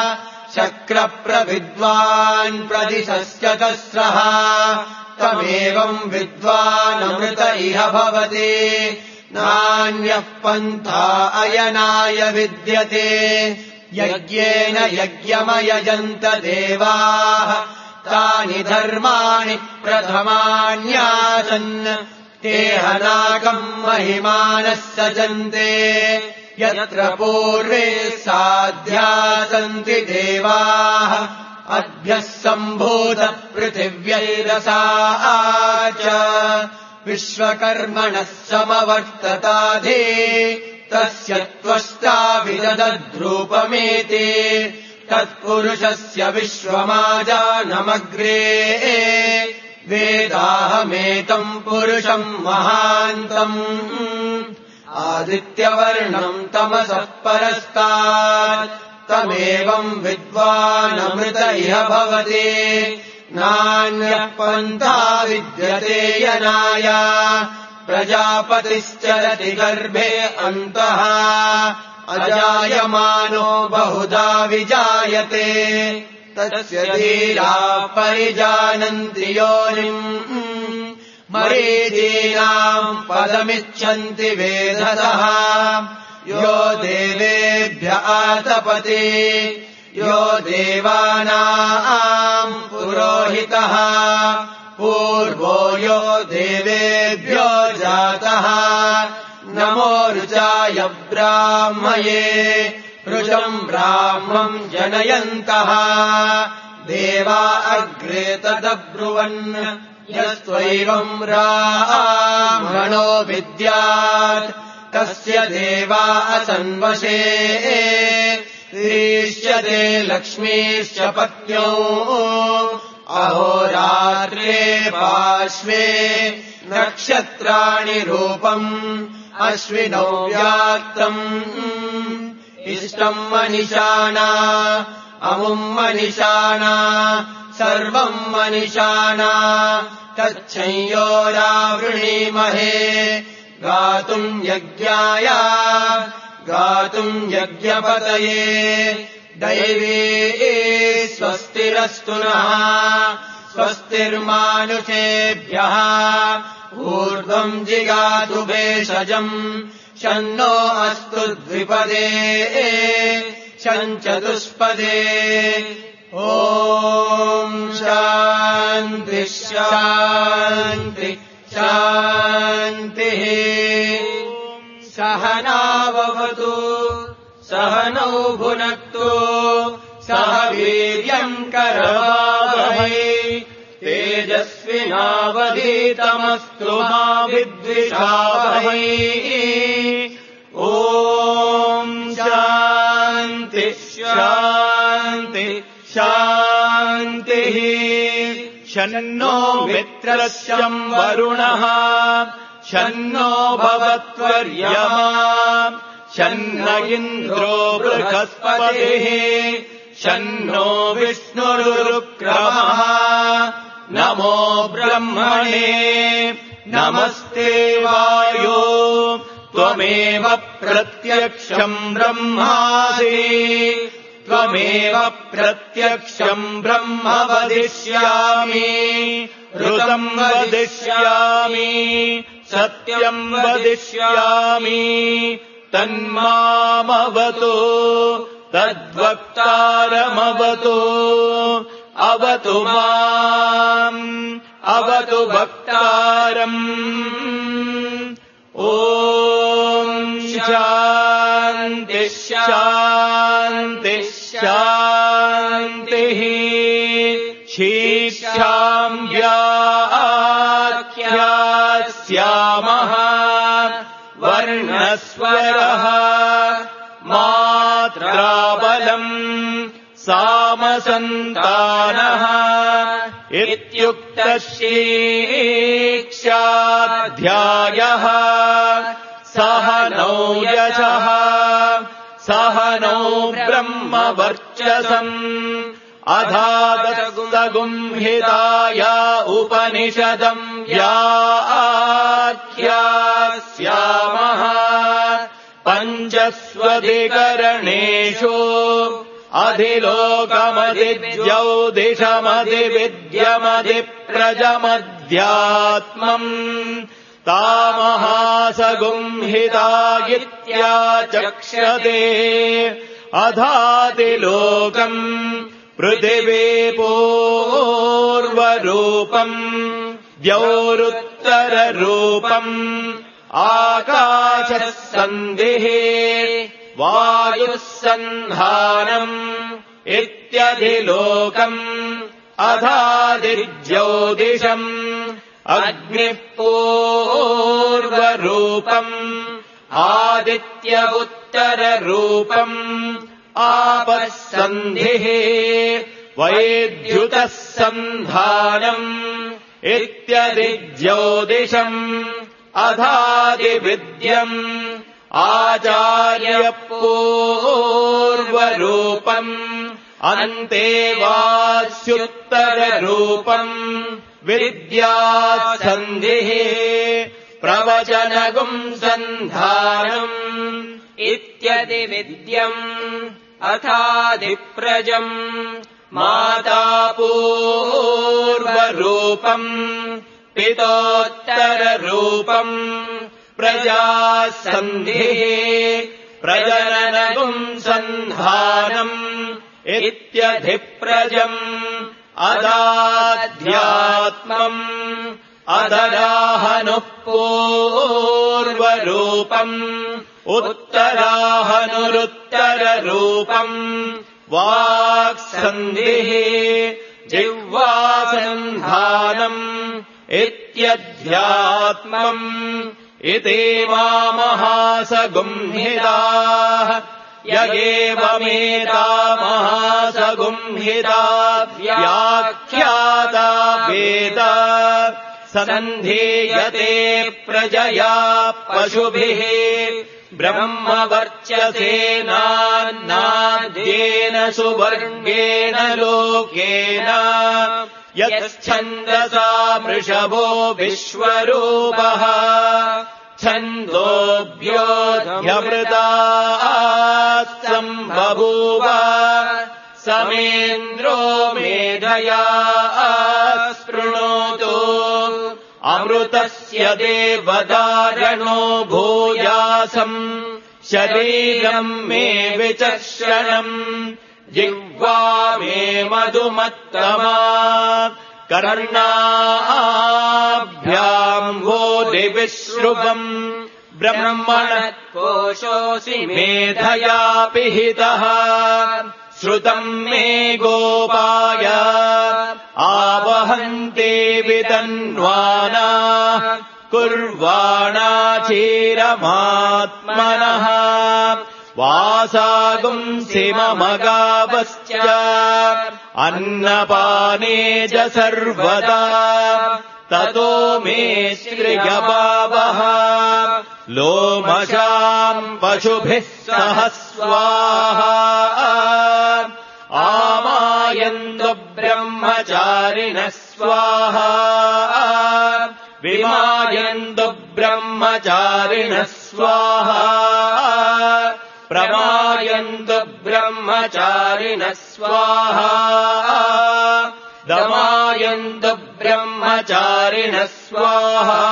शक्रप्रविद्वान् प्रदिशश्च तस्रः तमेवम् विद्वानमृत इह भवति नान्यः पन्था अयनाय विद्यते यज्ञेन यज्ञमयजन्त देवाः तानि धर्माणि प्रथमान्यासन् ते हनाकम् महिमानः सजन्ते यत्र पूर्वे साध्या सन्ति देवाः अभ्यः सम्भूत पृथिव्यैरसा च विश्वकर्मणः समवर्तताधे तस्य त्वष्टा विदधद्रूपमेते तत्पुरुषस्य विश्वमाजानमग्रे वेदाहमेतम् पुरुषम् महान्तम् आदित्यवर्णम् तमसः परस्तात् तमेवम् विद्वानमृत इह भवति नान्यः पन्था विद्यते यनाय प्रजापतिश्चरति गर्भे अन्तः अजायमानो बहुधा विजायते तस्य धीराः परिजानन्ति योनिम् मरीचीनाम् पदमिच्छन्ति वेधसः यो देवेभ्य आतपति यो देवानाम् पुरोहितः पूर्वो यो देवेभ्यो जातः नमो ऋचाय ब्राह्मये ऋषम् ब्राह्मम् जनयन्तः देवा अग्रे तदब्रुवन् यस्त्वैवम् ब्राह्मणो विद्यात् तस्य देवा असन्वशे दृश्यते लक्ष्मीश्च पत्न्यौ अहोरात्रे पार्श्वे नक्षत्राणि रूपम् अश्विनौ व्याक्तम् इष्टम् मनिषाणा अमुम् मनिषाणा सर्वम् मनिषाणा तच्छंयोरावृणीमहे गातुम् यज्ञाय गातुम् यज्ञपतये दैवी स्वस्तिरस्तु नः स्वस्तिर्मानुषेभ्यः ऊर्ध्वम् जिगातु भेषजम् शन्नो अस्तु द्विपदे शञ्चतुष्पदे ॐ शान्ति शान्ति शान्तिः सहनाववतु सहनौ भुनक्तु सह वीर्यम् करवावहै तेजस्विनावधीतमस्तु मा विद्विषावहै ॐ शान्ति शान्ति शान्तिः शन्नो मित्रस्यम् वरुणः शन्नो भवत्वर्यमा शन्न इन्द्रो बृहस्पतिः शन्नो विष्णुरुक्रमः नमो ब्रह्मणे नमस्ते वायो त्वमेव प्रत्यक्षम् ब्रह्मासि त्वमेव प्रत्यक्षम् ब्रह्म वदिष्यामि ऋतम् वदिष्यामि सत्यम् वदिष्यामि तन्मामवतु तद्वक्तारमवतु अवतु माम् अवतु वक्तारम् ॐ शान्ति शान्ति शान्तिः शीर्षाम् व्याख्यास्यामः वर्णस्वरः मात्राबलम् सामसन्तानः इत्युक्तः शीर्षाध्यायः सह नौ यशः सह नौ ब्रह्मवर्चसम् अधातस्तगुंहिताय उपनिषदम् व्याख्यास्यामः पञ्चस्वधिकरणेषु अधिलोकमधिद्यौदिशमधिविद्यमधिप्रजमध्यात्मम् तामहासगुंहिता इत्याचक्षते अधातिलोकम् पृथिवी पूर्वरूपम् द्यौरुत्तररूपम् आकाशः सन्धिः वायुः सन्धानम् इत्यधिलोकम् अधादिज्योतिषम् अग्निः पूर्वरूपम् आदित्य उत्तररूपम् आपः सन्धिः वैद्युतः सन्धानम् इत्यधिज्योतिषम् अधादिविद्यम् आचार्यपूर्वरूपम् अन्तेवास्युत्तररूपम् विद्यासन्धिः प्रवचनगुम् सन्धानम् इत्यदिविद्यम् अथादिप्रजम् मातापूर्वरूपम् पितोत्तररूपम् प्रजासन्धिः प्रजननगुम् सन्धानम् इत्यधिप्रजम् अदाध्यात्मम् अदराहनुः पूर्वरूपम् उत्तराहनुरुत्तररूपम् वाक्सन्धिः जिह्वासन्धानम् इत्यध्यात्मम् इतीमामहासगुंहिताः य एवमेता महासगुंहिता व्याख्याता वेद सन्धीयते प्रजया पशुभिः ब्रह्मवर्चसेनान्नाद्येन सुवर्गेण लोकेन यच्छन्दसा वृषभो विश्वरूपः छन्दोभ्योऽध्यवृताः सम्बभूव समेन्द्रो मेधया स्पृणोतु अमृतस्य देवदारणो भूयासम् शरीरम् मे विचर्षणम् जिह्वा मे मधुमत्तमा कर्णाभ्याम् वोदिविश्रुवम् ब्रह्मणः कोशोऽसि मेधया पिहितः श्रुतम् मे गोपाय आवहन्ते वितन्वानाः कुर्वाणा चीरमात्मनः वासागुंसि मम गावश्च अन्नपाने च सर्वदा ततो मे श्रियभावः लोमशाम् पशुभिः सह स्वाहा आमायन्तु ब्रह्मचारिणः स्वाहा विमायन्तु ब्रह्मचारिणः स्वाहा प्रमायन्तु ब्रह्मचारिणः स्वाहा दमायन्तु ब्रह्मचारिणः स्वाहा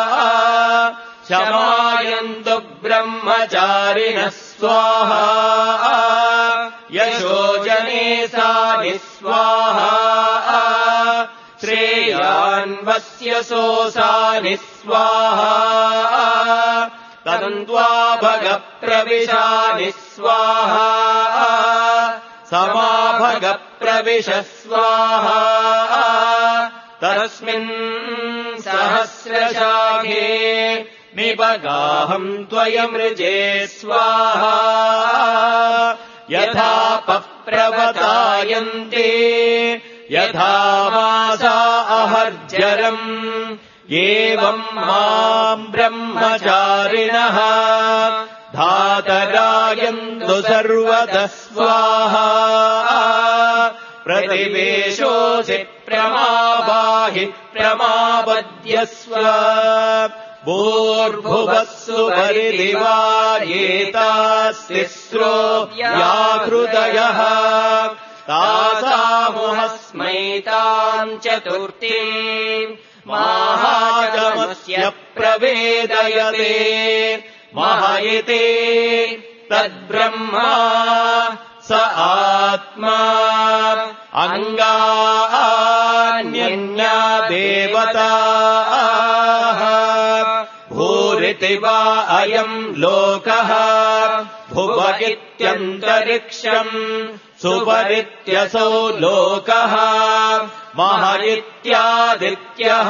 शमायन्तु ब्रह्मचारिणः स्वाहा यशोजने सानि स्वाहा श्रेयान्वस्य सोऽसानि स्वाहा तन्त्वा भगप्रविशानि स्वाहा समाभगप्रविश स्वाहा तस्मिन् सहस्रशाखे निबगाहम् त्वयमृजे स्वाहा यथा पप्रवतायन्ते यथा मासा अहर्जरम् एवम् माम् ब्रह्मचारिणः धातरायन्तु सर्वतः स्वाहा प्रतिवेशोऽसि प्रमावाहि प्रमापद्यस्व भूर्भुवः सुपरिदिवा एतास्तिस्रो व्याहृदयः तासामुहस्मैताम् चतुर्थीम् माहागमस्य प्रवेदयते महयिते तद्ब्रह्मा स आत्मा अङ्गान्यन्या देवताः भूरिति वा अयम् लोकः भुव इत्यन्तरिक्षम् सुपरित्यसौ लोकः मह इत्यादित्यः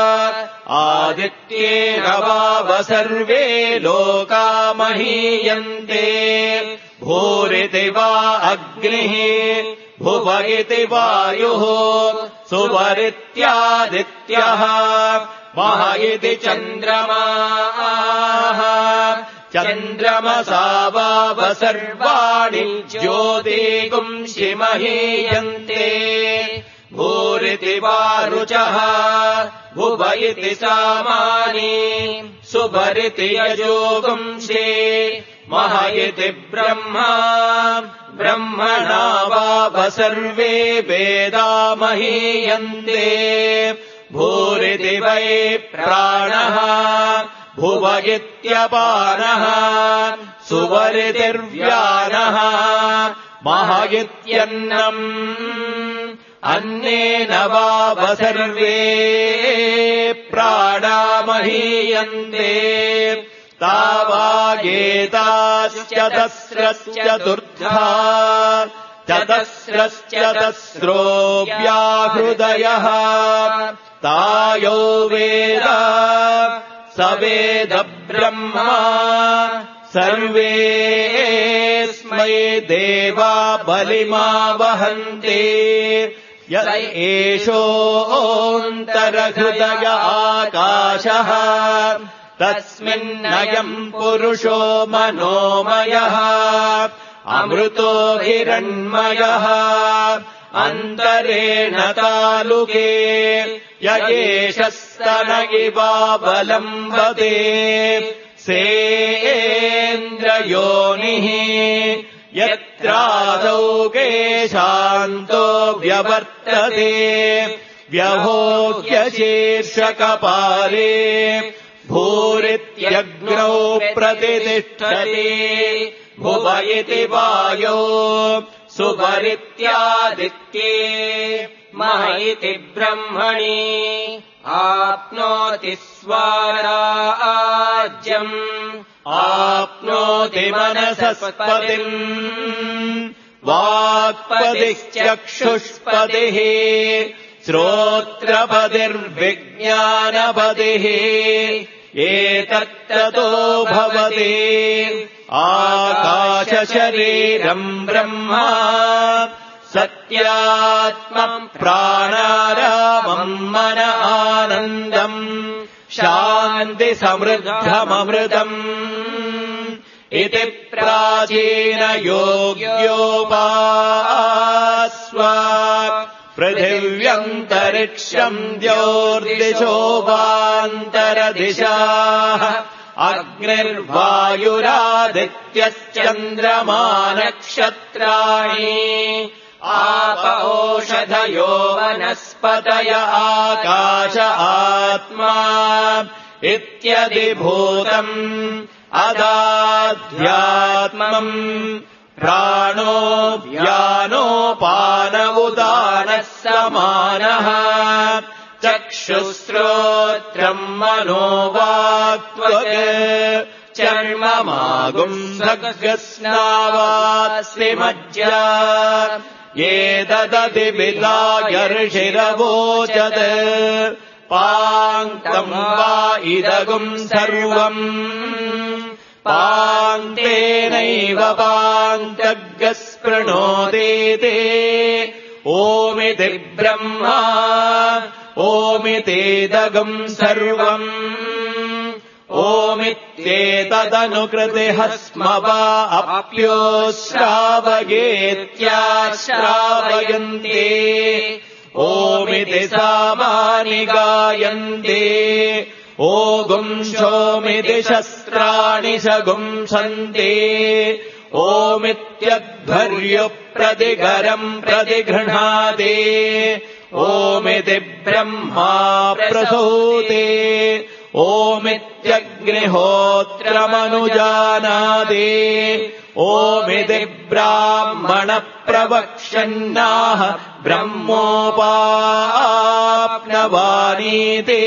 आदित्येन वाव सर्वे लोका महीयन्ते भूरिति वा अग्निः भुव इति वायुः सुपरित्यादित्यः मह इति चन्द्रमाः चन्द्रमसा वाव सर्वाणि ज्योतिगुंसि महीयन्ते भूरिति वा रुचः भुव इति सामानि सुपरिति यजोगुंसि मह इति ब्रह्मा ब्रह्मणा वाव सर्वे वेदा महीयन्ते भूरिति वै प्राणः भुव इत्यपानः सुपरितिर्व्यानः मह इत्यन्नम् अन्नेन वाव सर्वे प्राणा महीयन्ते तावागेताश्चतस्रश्चतुर्धा चतस्रश्चतस्रो व्याहृदयः तायो वेद स वेद ब्रह्मा सर्वेऽस्मै देवा बलिमा वहन्ते य एषोऽन्तरहृदय आकाशः तस्मिन्नयम् पुरुषो मनोमयः अमृतो हिरण्मयः अन्तरेण तालुके य एषस्तन इवावलम्बते सेन्द्रयोनिः यत्रादौ केशान्तो व्यवर्तते व्यहोह्य शीर्षकपाले भूरित्यग्नौ प्रतिष्ठते भुव इति वायो सुपरित्यादित्ये मह इति ब्रह्मणि आप्नोति स्वाराज्यम् आप्नोति मनसस्पतिम् वाक्पतिश्चक्षुष्पतिः श्रोत्रपतिर्विज्ञानपतिः एतत्ततो भवति आकाशशरीरम् ब्रह्म सत्यात्मम् प्राणारामम् मन आनन्दम् शान्तिसमृद्धममृतम् इति प्राचीनयोग्योपास्व पृथिव्यन्तरिक्षम् द्योर्दिशो वान्तरदिशाः अग्निर्वायुरादित्यश्चन्द्रमा नक्षत्राणि आप ओषधयो वनस्पतय आकाश आत्मा इत्यधिभूतम् अदाध्यात्मम् प्राणो व्यानोपान उदानः समानः चक्षुश्रोत्रम् मनोवाक्त्वक् चर्ममागुंसगस्नावास्तिमज्जा एतदतिविदायर्षिरवोचत् पाङ्क्तम् वा इदगुम् सर्वम् पाङ्क्तेनैव पाङ्क्तगस्पृणोदेते ओमिति ब्रह्मा ओमितेदगम् सर्वम् ओमित्येतदनुकृतिः स्म वा अप्यो श्रावयेत्याश्रावयन्ते ओमिति सामानि गायन्ते ओगुंशोमिति शस्त्राणि शगुंसन्ते ओमित्यध्वर्युप्रतिघरम् प्रतिगृह्णाते ओमिति ब्रह्मा प्रसूते ओमित्यग्निहोत्रमनुजानाति ओमिति ब्राह्मण प्रवक्ष्यन्नाह ब्रह्मोपाप्नवानीते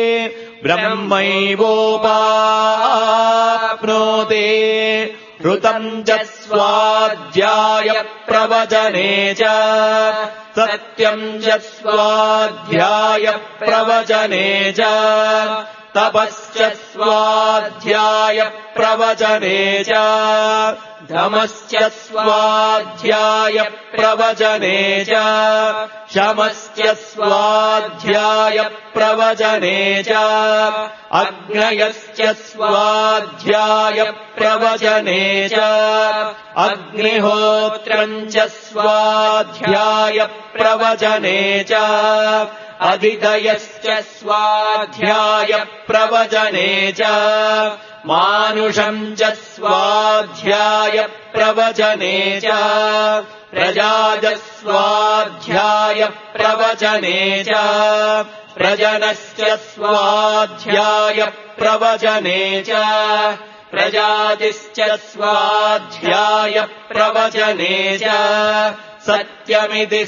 ब्रह्मैवोपाप्नोते ऋतम् च स्वाध्याय प्रवचने च सत्यम् च स्वाध्याय प्रवचने च तपश्च स्वाध्याय प्रवचने च धमश्च स्वाध्याय प्रवचने च शमश्च स्वाध्याय प्रवचने च अग्नयश्च स्वाध्याय प्रवचने च अग्निहोत्रम् च स्वाध्याय प्रवचने च अधिदयश्च स्वाध्याय प्रवचने च मानुषम् च स्वाध्याय प्रवचने च प्रजाज स्वाध्याय प्रवचने च प्रजनश्च स्वाध्याय प्रवचने च प्रजातिश्च स्वाध्याय प्रवचने च सत्यमिति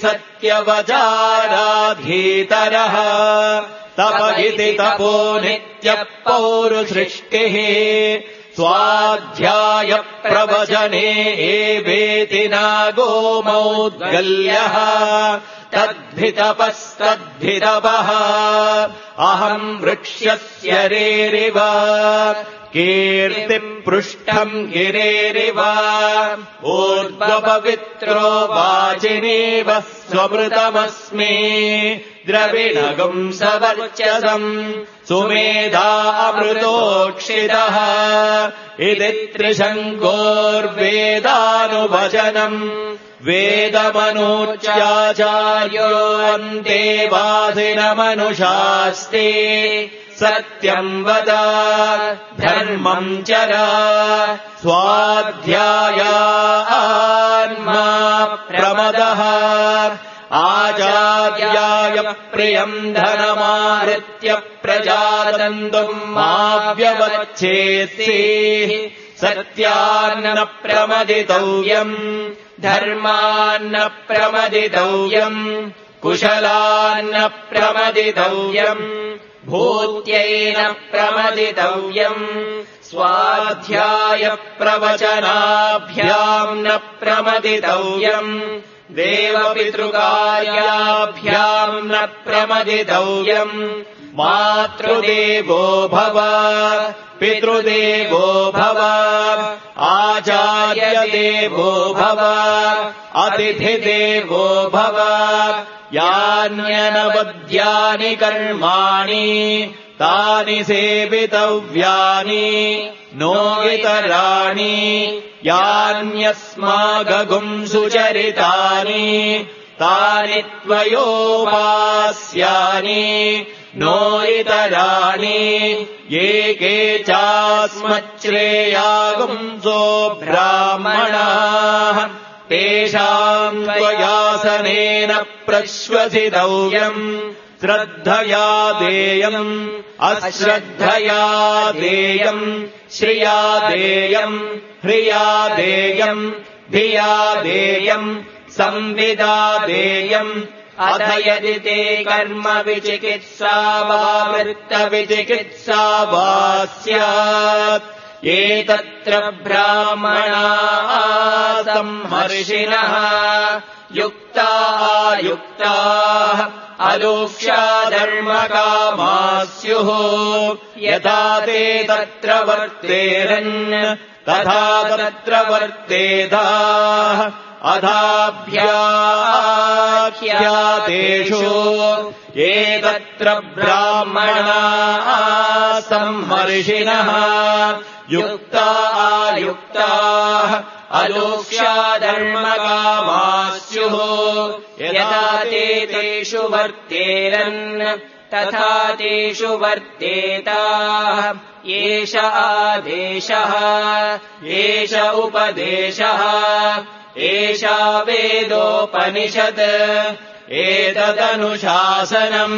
सत्यवचाराधीतरः तप इति तपो नित्यः पौरुसृष्टिः स्वाध्याय प्रवचने एवेति नागो मौद्गल्यः तद्धितपस्तद्धितपः अहम् वृक्षस्य रेरिव कीर्तिपृष्ठम् गिरेरिव ऊर्ध्वपवित्रो वाजिनीव स्वमृतमस्मि द्रविणगुम् सवर्चसम् सुमेधा अमृतोक्षितः इति त्रिशङ्कोर्वेदानुवचनम् वेदमनूच्याचार्यो अन्ते वासिनमनुशास्ते सत्यम् वद धर्मम् चर स्वाध्यायान्मा प्रमदः आचार्याय प्रियम् धनमाहृत्य प्रजातन्तुम् मा व्यवच्छेत्सि सत्यान्न प्रमदितव्यम् धर्मान्न प्रमदितव्यम् कुशलान्न प्रमदितव्यम् भूत्यैन प्रमदितव्यम् स्वाध्याय प्रवचनाभ्याम् न प्रमदितव्यम् देवपितृकार्याभ्याम् न प्रमदितव्यम् मातृदेवो भव पितृदेवो भव आचार्यदेवो भव अतिथिदेवो भव यान्यनवद्यानि कर्माणि तानि सेवितव्यानि नो इतराणि यान्यस्मागगुम् सुचरितानि तानि त्वयोपास्यानि नो इतराणि ये के चास्मच्छ्रेयागुंसो ब्राह्मणाः तेषाम् त्वयासनेन प्रश्वसितव्यम् श्रद्धया देयम् अश्रद्धया देयम् श्रिया देयम् ह्रिया देयम् धिया देयम् संविदा देयम् अथ यदि ते कर्म विचिकित्सा वा वृत्तविचिकित्सा वा स्यात् एतत्र ब्राह्मणाः संहर्षिणः युक्ताः युक्ताः अलूक्षा धर्मकामाः स्युः यथा ते तत्र वर्तेरन् तथा तत्र वर्तेताः अथाभ्याख्यातेषु एतत्र ब्राह्मणाः संहर्षिणः युक्ताः युक्ताः अलूक्षा धर्मकामाः स्युः यथा ते तेषु वर्तेरन् तथा तेषु वर्तेताः एष आदेशः एष उपदेशः एषा वेदोपनिषत् एतदनुशासनम्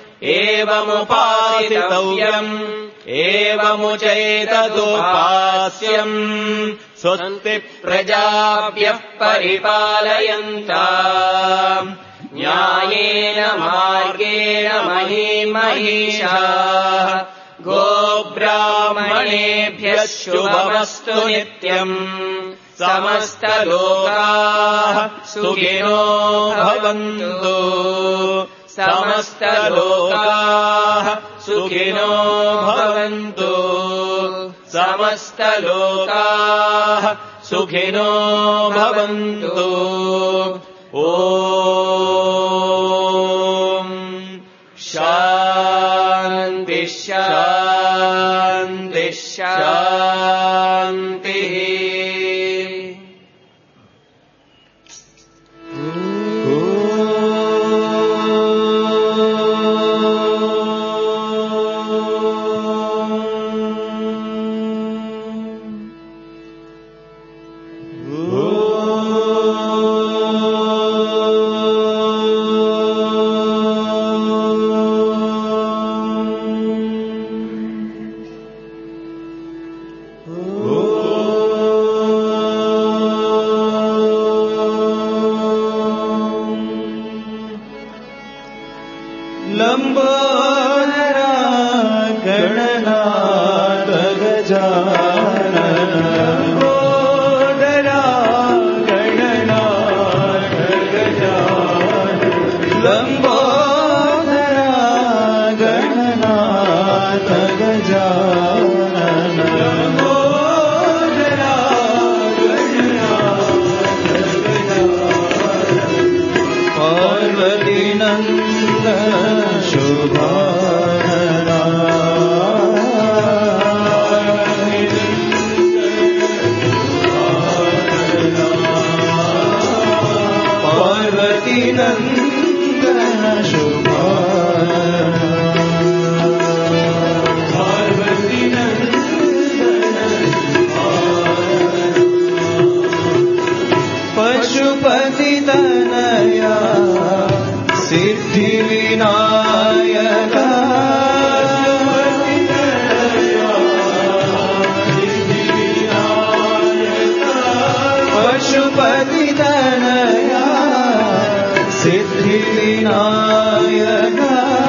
एवमुपासितव्यम् एवमुचैतदुपास्यम् स्वस्ति प्रजाभ्यः परिपालयन्ताम् न्यायेन मार्गेण महीमहीषाः गोब्राह्मणेभ्यः शुभमस्तु नित्यम् समस्तलोकाः सुखिनो भवन्तु समस्तलोकाः सुखिनो भवन्तु समस्तलोकाः सुखिनो भवन्तु ॐ शान्ति शान्ति शान्तिः सिद्धिविनायक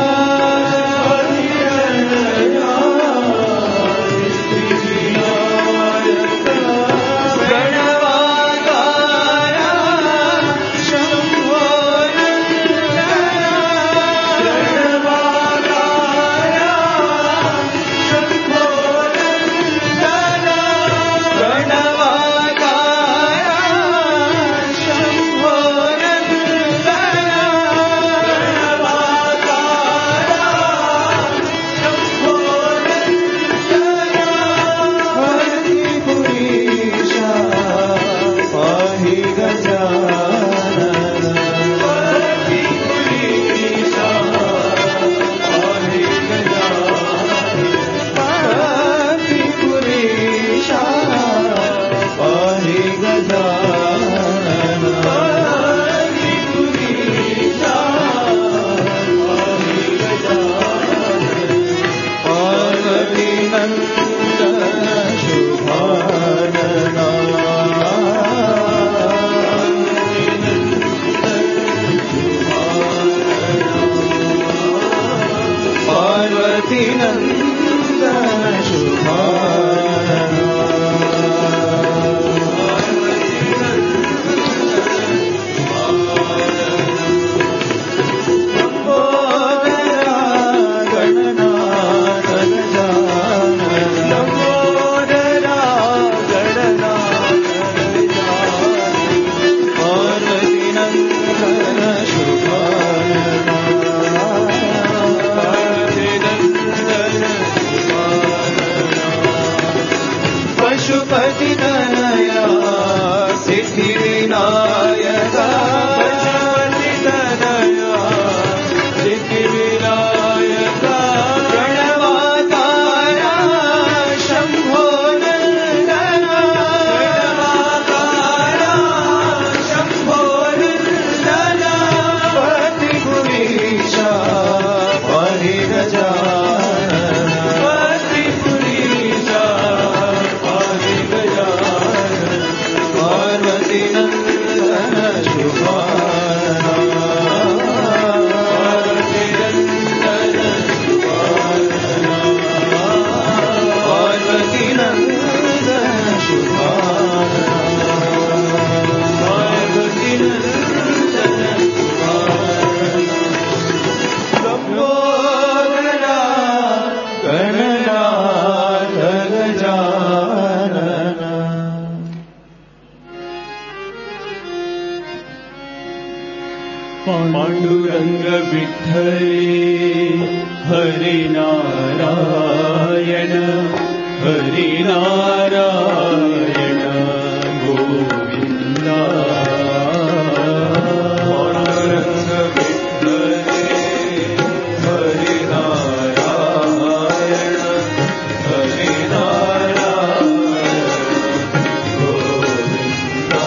पांडुरंग विठ्ठले हरि नारायण हरि नारायण गोविंदा पांडुरंग विठ्ठले हरि नारायण हरि नारायण गोविंदा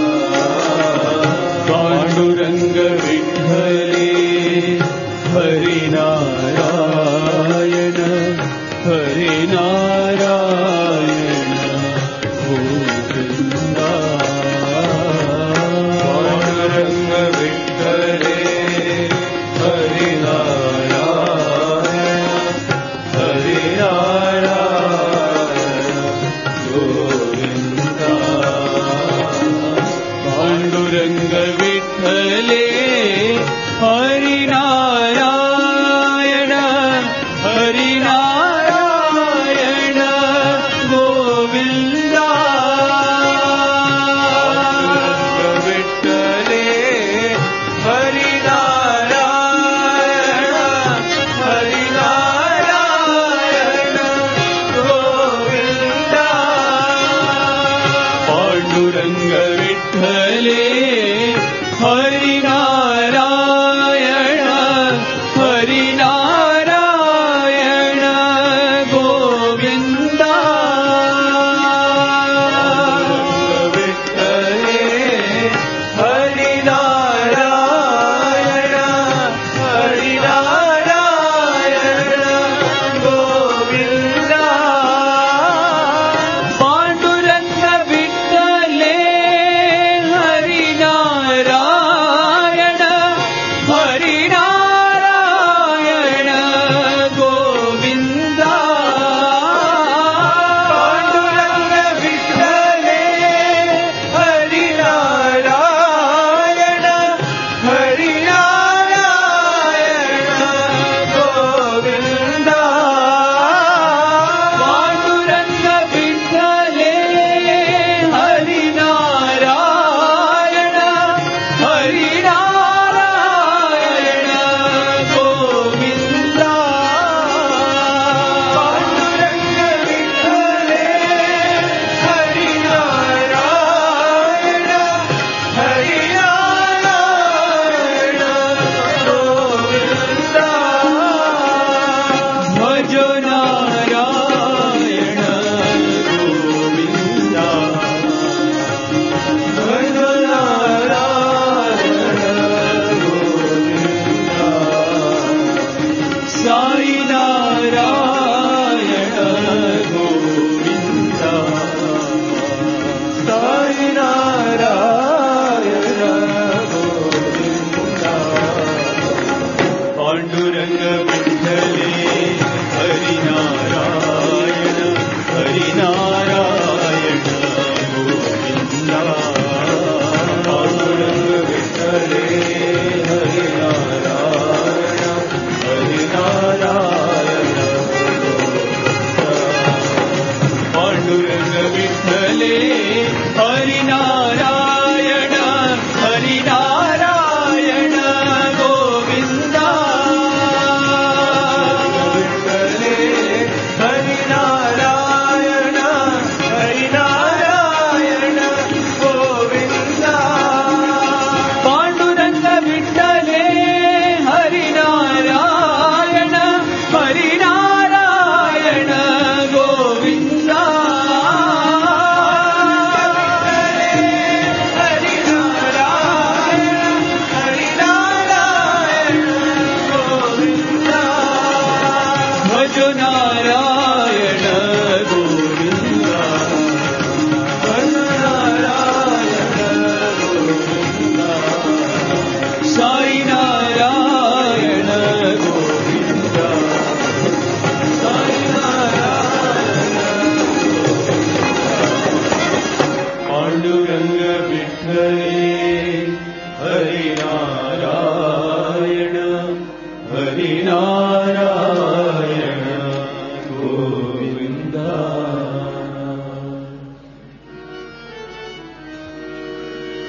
पांडुरंग विठ्ठले हरि नारायण हरि नारायण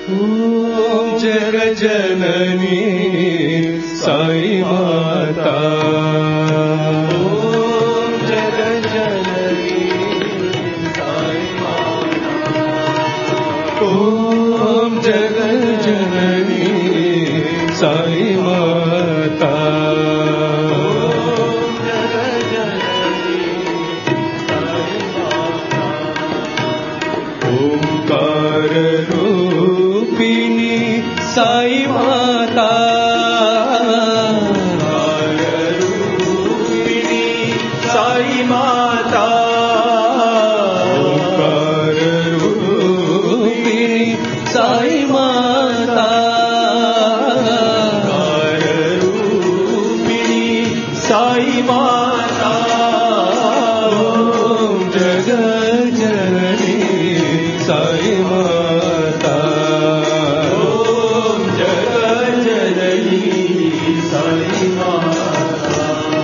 ఓం జగజ్జననీ సాయి మాతా, ఓం జగజ్జననీ సాయి మాతా, ఓం జగజ్జననీ సాయి మాతా, ఓంకార రూపిణి సాయి మాతా, రూపిణి సాయి మాతా, ఓంకార రూపిణి సాయి మాతా, రూపిణి సాయి మాతా, ఓం జగజ్జననీ సాయి మాతా, ఓం జగజ్జననీ సాయి మాతా,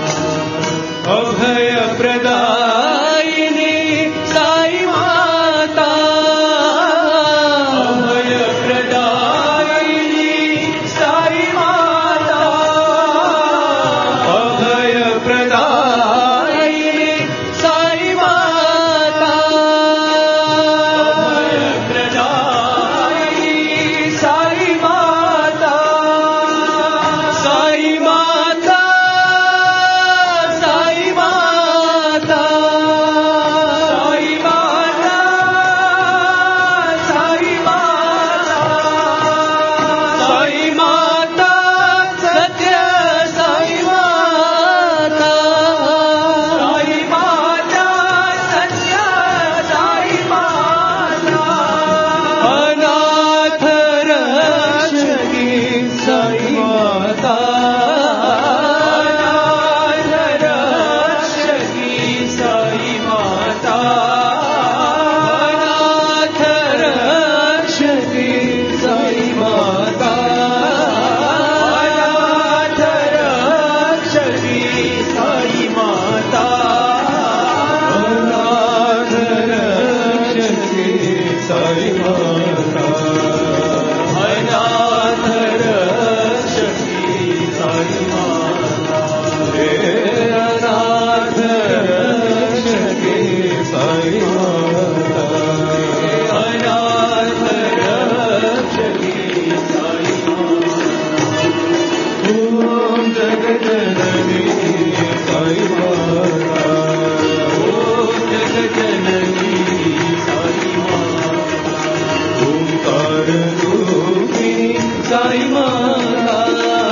అభయ ప్రదాయిని సాయి మాతా, అభయ ప్రదాయిని సాయి మాతా, అభయ ప్రదాయిని సాయి మాతా, అభయ ప్రదాయిని సాయి మాతా, సాయి మాతా, సాయి మాతా, సాయి మాతా, సాయి మాతా, సాయి మాతా, సత్య సాయి మాతా, సాయి మాతా, సత్య సాయి మాతా, అనాథ రక్షకి సాయి మాతా, అనాథ రక్షకి సాయి మాతా, అనాథ రక్షకి సాయి మాతా, అనాథ రక్షకి సాయి మాతా, అనాథ రక్షకి సాయి మాతా, అనాథ రక్షకి సాయి మాతా, హే అనాథ రక్షకి సాయి మాతా, అనాథ రక్షకి సాయి మాతా, ఓం జగజ్జననీ సాయి మాతా, ఓం జగజ్జననీ సాయి మాతా, ఓంకార రూపిణి సాయి మాతా,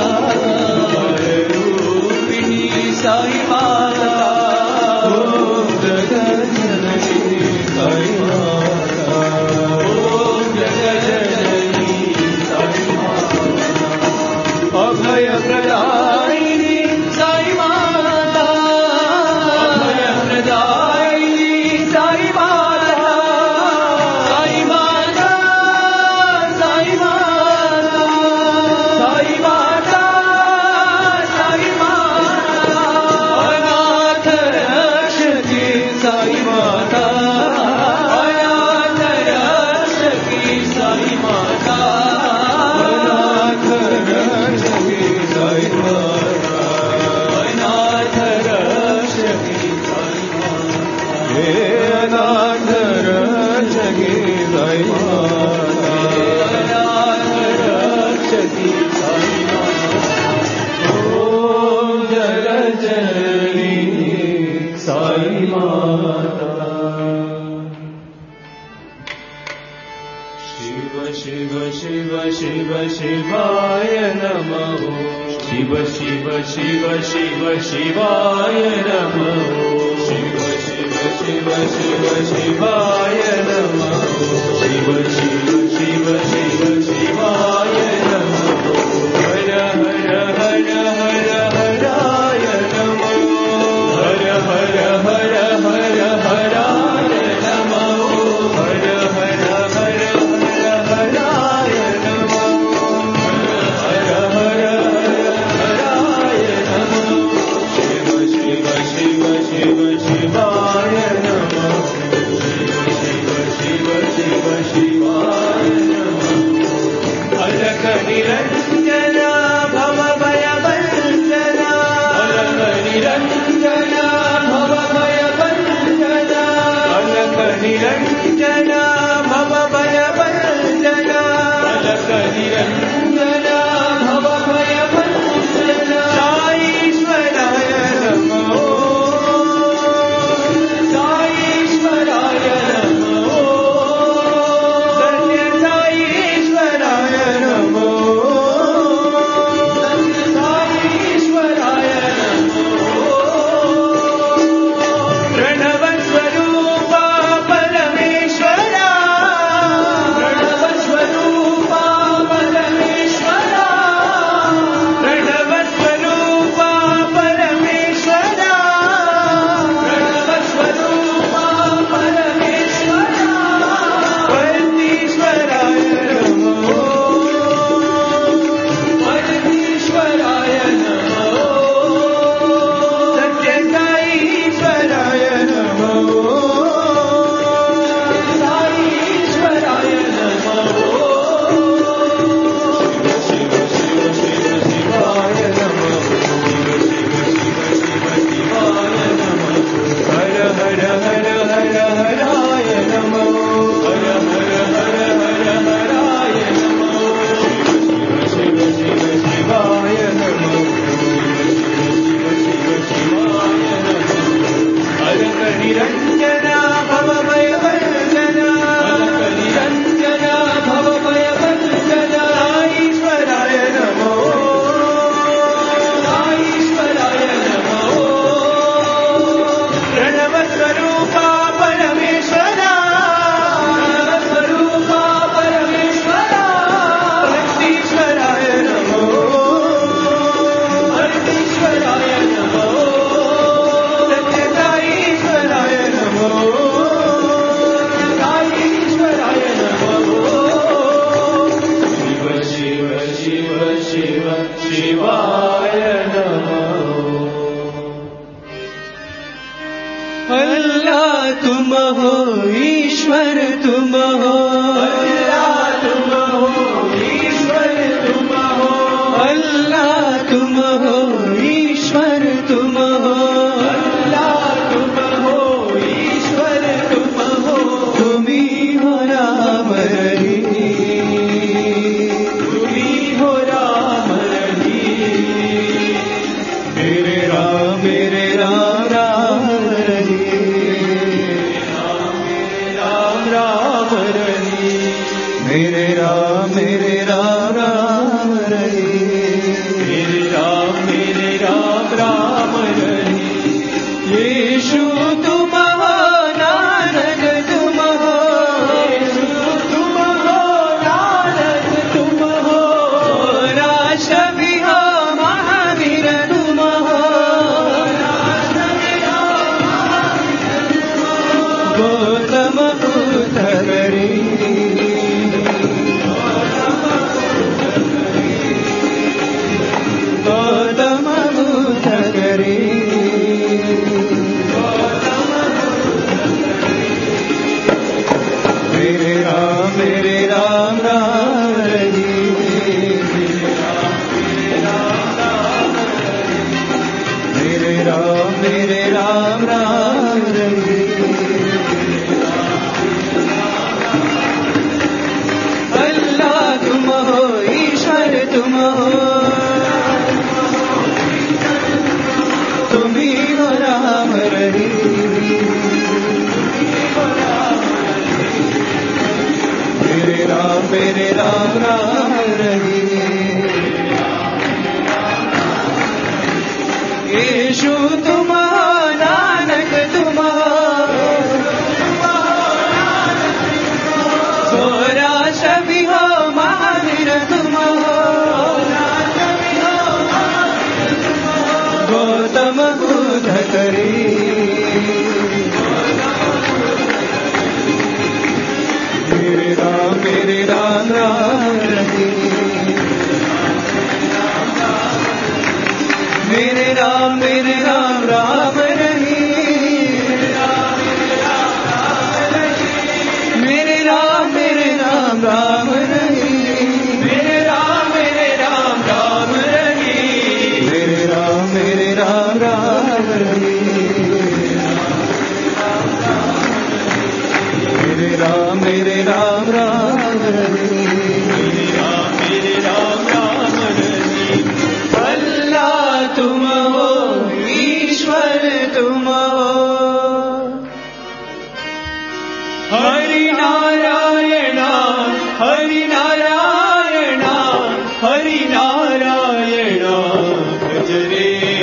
రూపిణి సాయి మాతా, ఓం జగజ్జననీ సాయి మాతా, ఓం జగజ్జననీ సాయి మాతా, అభయ ప్రదాయిని సాయి మాతా, అభయ ప్రదాయిని సాయి మాతా, సాయి మాతా, సాయి మాతా, సాయి మాతా, సాయి మాతా, అనాథ రక్షకి సాయి మాతా, అనాథ రక్షకి సాయి మాతా, అనాథ రక్షకి సాయి మాతా, అనాథ రక్షకి సాయి మాతా, హే అనాథ రక్షకి సాయి మాతా, అనాథ రక్షకి సాయి మాతా, ఓం జగజ్జననీ సాయి మాతా. శివ శివ శివ శివ శివాయ నమః, శివ శివ శివ శివ శివాయ నమః, శివ శివ శివ శివ శివాయ నమః, శివ శివ శివ శివ శివాయ నమః, హర హర హర హర హరాయ నమః, హర హర హర హర హరాయ నమః, హర హర హర హర హరాయ నమః, హర హర హర హరాయ నమః, శివ శివ శివ శివ శివాయ నమః, శివ శివ अलक निरञ्जना भव भयभञ्जना अलक निरञ्जना भव भयभञ्जना अलक निरञ्जना भव भयभञ्जना अलक निरञ्जना भव भयभञ्जना साईश्वराय नमो साईश्वराय नमो सत्य साईश्वराय नमो साईश्वराय नमो प्रणव स्वरूपा परमेश्वरा प्रणव स्वरूपा परमेश्वरा प्रणव स्वरूपा परमेश्वरा प्रणव स्वरूपा परमेश्वरा परमेश्वराय नमो परमेश्वराय नमो सत्य साईश्वराय नमो साईश्वराय नमो शिव शिव शिव शिवाय नमो शिव शिव शिव शिव शिवाय नमो हर हर हर हर हराय नमो हर हर हर हर हराय नमो शिव शिव शिव शिवाय नमो शिव शिव शिवाय नमो अलक निरञ्जना भव भयभञ्जना अलक निरञ्जना भव भयभञ्जना ईश्वराय नमो ईश्वराय नमो प्रणव स्वरूपा परमेश्वरा प्रणव स्वरूपा परमेश्वरा भक्तीश्वराय नमो भक्तीश्वराय नमो सत्यसाईश्वराय नमो साईश्वराय नमो शिव शिव शिव शिव शिवाय नमो अल्लाह तुम हो ईश्वर तुम हो अल्लाह तुम हो ईश्वर तुम हो अल्लाह तुम हो ईश्वर तुम हो अल्लाह तुम हो ईश्वर तुम हो तुम्ही हो राम रही तुम्ही हो राम रही मेरे राम मेरे राम राम रही राम राम रही मेरे राम मेरे राम राम रही मेरे राम मेरे राम राम रही यीशु तुम हो नानक तुम हो यीशु तुम हो नानक तुम हो राष्ट्र भी हो महावीर तुम हो राष्ट्र भी हो महावीर तुम हो गौतम बुद्ध करी गौतम बुद्ध करी मेरे राम मेरे राम राम रही मेरे राम मेरे राम राम रही अल्लाह तुम हो ईश्वर तुम हो तुम्ही हो राम रही मेरे राम मेरे राम राम रही यीशु तुम हो नानक तुम हो सोरा सभी हो महावीर तुम हो गौतम बुद्ध करी मेरे राम मेरे राम राम रही मेरे राम मेरे राम राम रही मेरे राम मेरे राम राम रही मेरे राम राम मेरे राम राम रहे, मेरे राम मेरे राम राम रहे। अल्लाह तुम हो, ईश्वर तुम हो। हरि नारायण हरि नारायण हरि नारायण भज रे।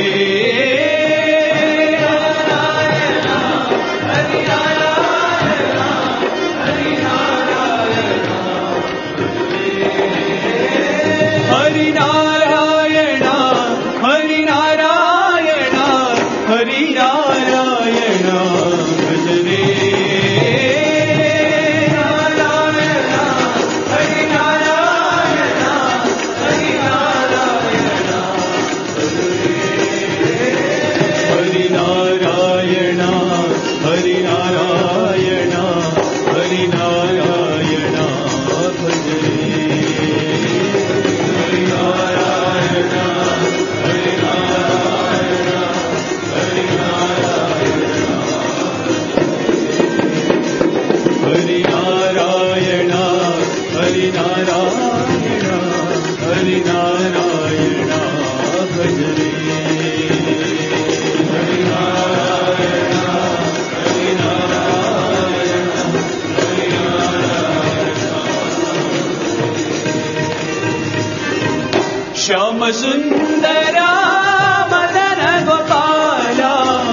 श्याम सुंदरा मदन गोपाला,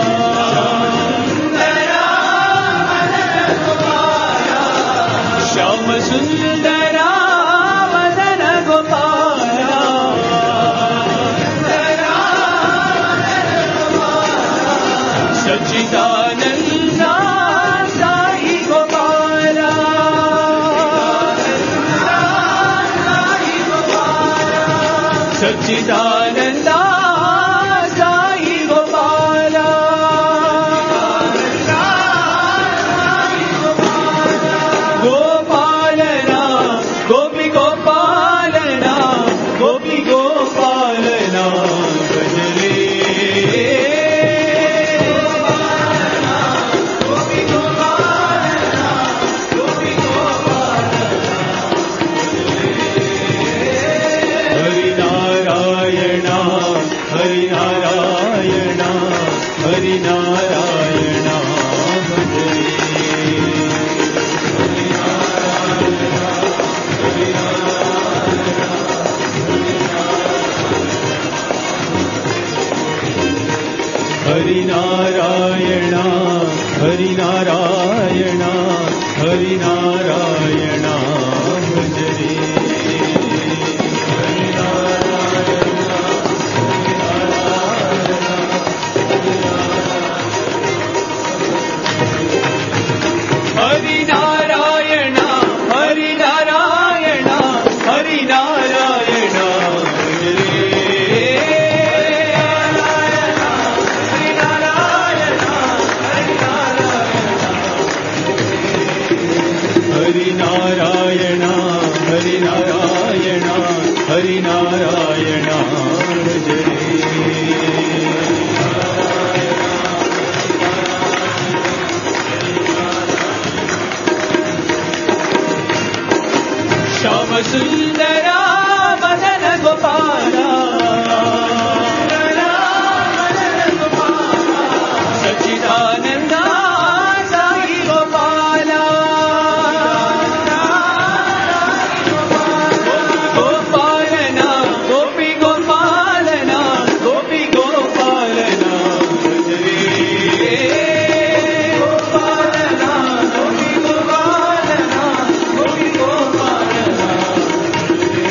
श्याम सुंदरा मदन गोपाला, सच्चिदानंदा साई गोपाला, सच्चिदानंदा साई गोपाला, गोपालना गोपी गोपालना गोपी गोपालना भज रे। हरि नारायण हरि नारायण हरि नारायण भज रे। हरि नारायण हरि नारायण हरि नारायण भज रे। हरि नारायण हरि नारायण हरि नारायण भज रे। हरि नारायण हरि नारायण हरि नारायण भज रे। श्याम सुंदरा मदन गोपाला, सच्चिदानंदा साई गोपाला, गोपालना गोपी गोपालना गोपी गोपालना भज रे। गोपालना गोपी गोपालना गोपी गोपालना भज रे।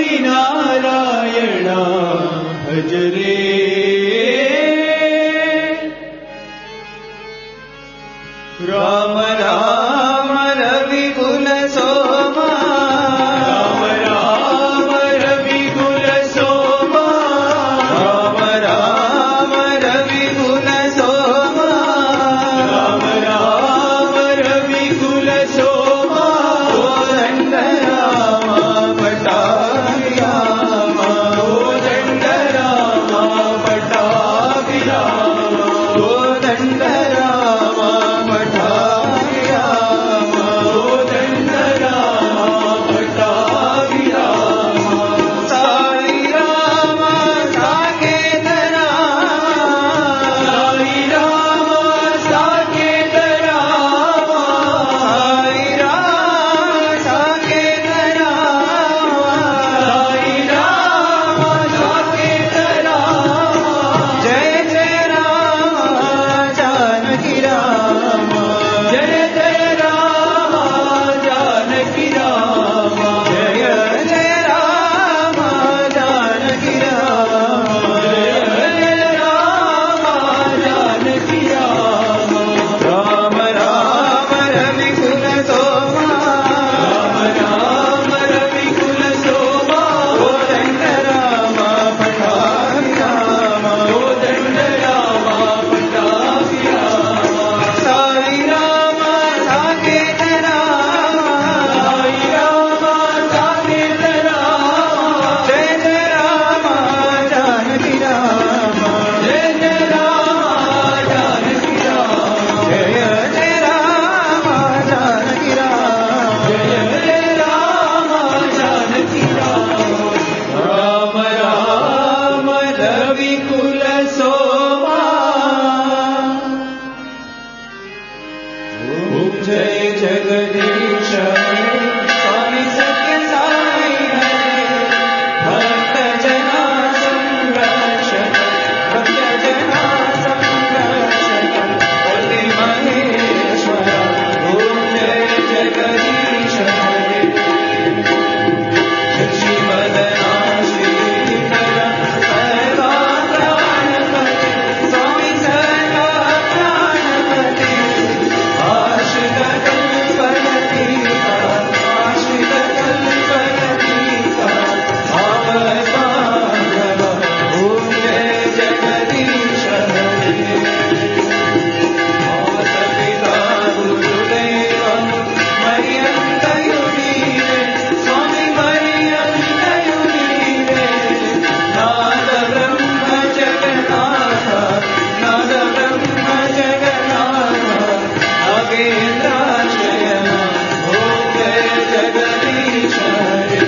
नारायण भज रे राम राम रविकुल सोमा राम राम रविकुल सोमा राम राम रविकुल सोमा राम राम रविकुल सोमा कोदंड राम पटाभि राम कोदंड राम पटाभि राम कोदंड राम पटाभि राम कोदंड राम पटाभि राम साई राम साकेत राम साई राम साकेत राम साई राम साकेत राम साई राम साकेत राम जय जय राम जानकी राम जय जय राम जानकी राम जय जय राम जानकी राम जय जय राम जानकी राम राम राम रविकुल सोमा राम राम रविकुल सोमा कोदंड राम पटाभि राम कोदंड राम पटाभि राम साई राम साकेत राम साई राम साकेत राम जय जय राम जानकी राम जय जय राम जानकी राम जय जय राम जानकी राम जय जय राम जानकी राम राम राम रविकुल सोमा ओम जय जगदीश स्वामी सत्य साई भक्त जना संरक्षक भक्त जना संरक्षक ओति महेश्वर ओम जय जगदीश हरे श्रीमदना श्रीधर सर्वा प्राणपते स्वामी सर्वा प्राणपते आश्रित कल्पलतीका आश्रित कल्पलतीका भावभागव ओम जय जगदीश हरे माता गुरुदेव मर्यन्तयुनीरे स्वामी मर्यन्तयुनीरे नाद ब्रह्म जगन्नाथ नाद ब्रह्म जगन्नाथ नागेन्द्राश्रयण ओम जय जगदीश हरे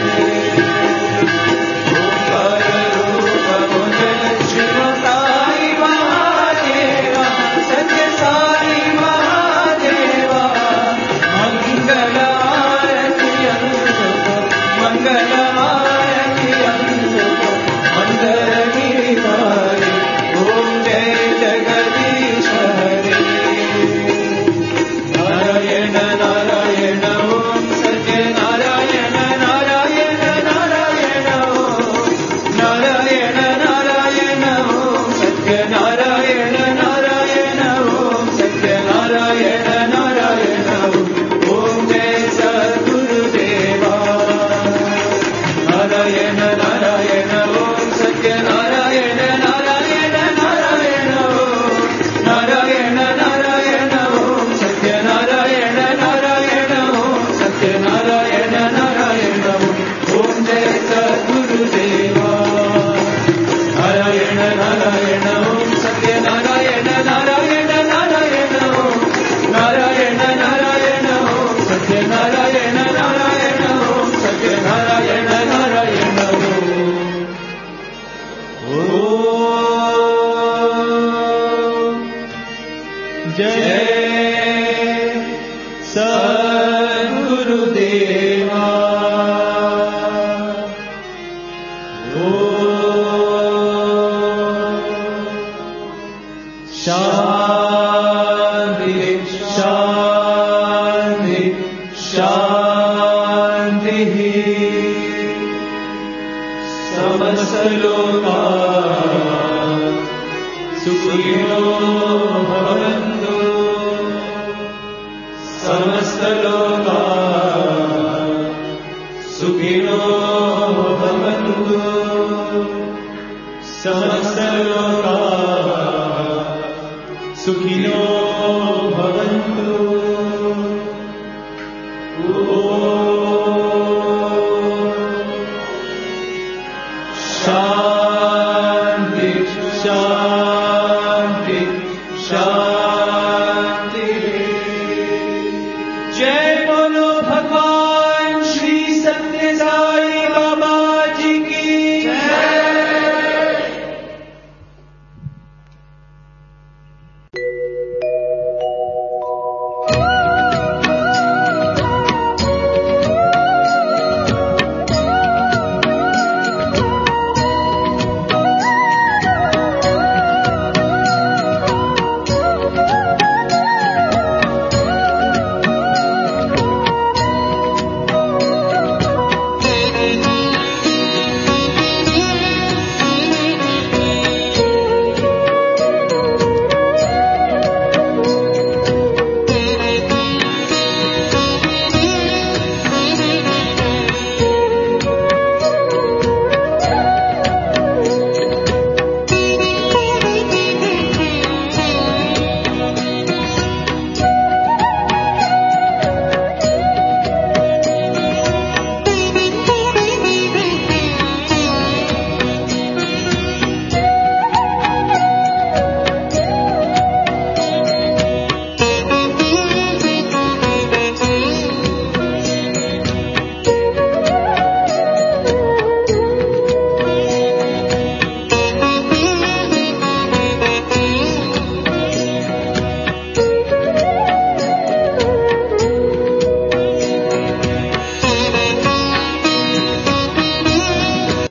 ओंकार रूप मुझ शिव साई महादेवा सत्य साई महादेवा मंगल आरती अंशुक मंगल आरती अंशुक मंदर गिरिधारी ओम जय जगदीश हरे नारायण नारायण ओम सत्य नारायण नारायण नारायण ओम नारायण नारायण ओम सत्य नारायण नारायण ओम सत्य नारायण नारायण ओम जय सद्गुरुदेवा नारायण नारायण ओम सत्य नारायण नारायण नारायण ओम नारायण नारायण ओम सत्य नारायण नारायण ओम सत्य नारायण नारायण ओम जय सद्गुरुदेवा नारायण नारायण ओम सत्य नारायण नारायण नारायण ओम नारायण नारायण ओम सत्य नारायण नारायण ओम सत्य नारायण नारायण ओम जय सद्गुरुदेवा शांति शांति शांति समस्तलोका सुखिनो भवन्तु समस्तलोका सुखिनो भवन्तु समस्तलोका सुखिनो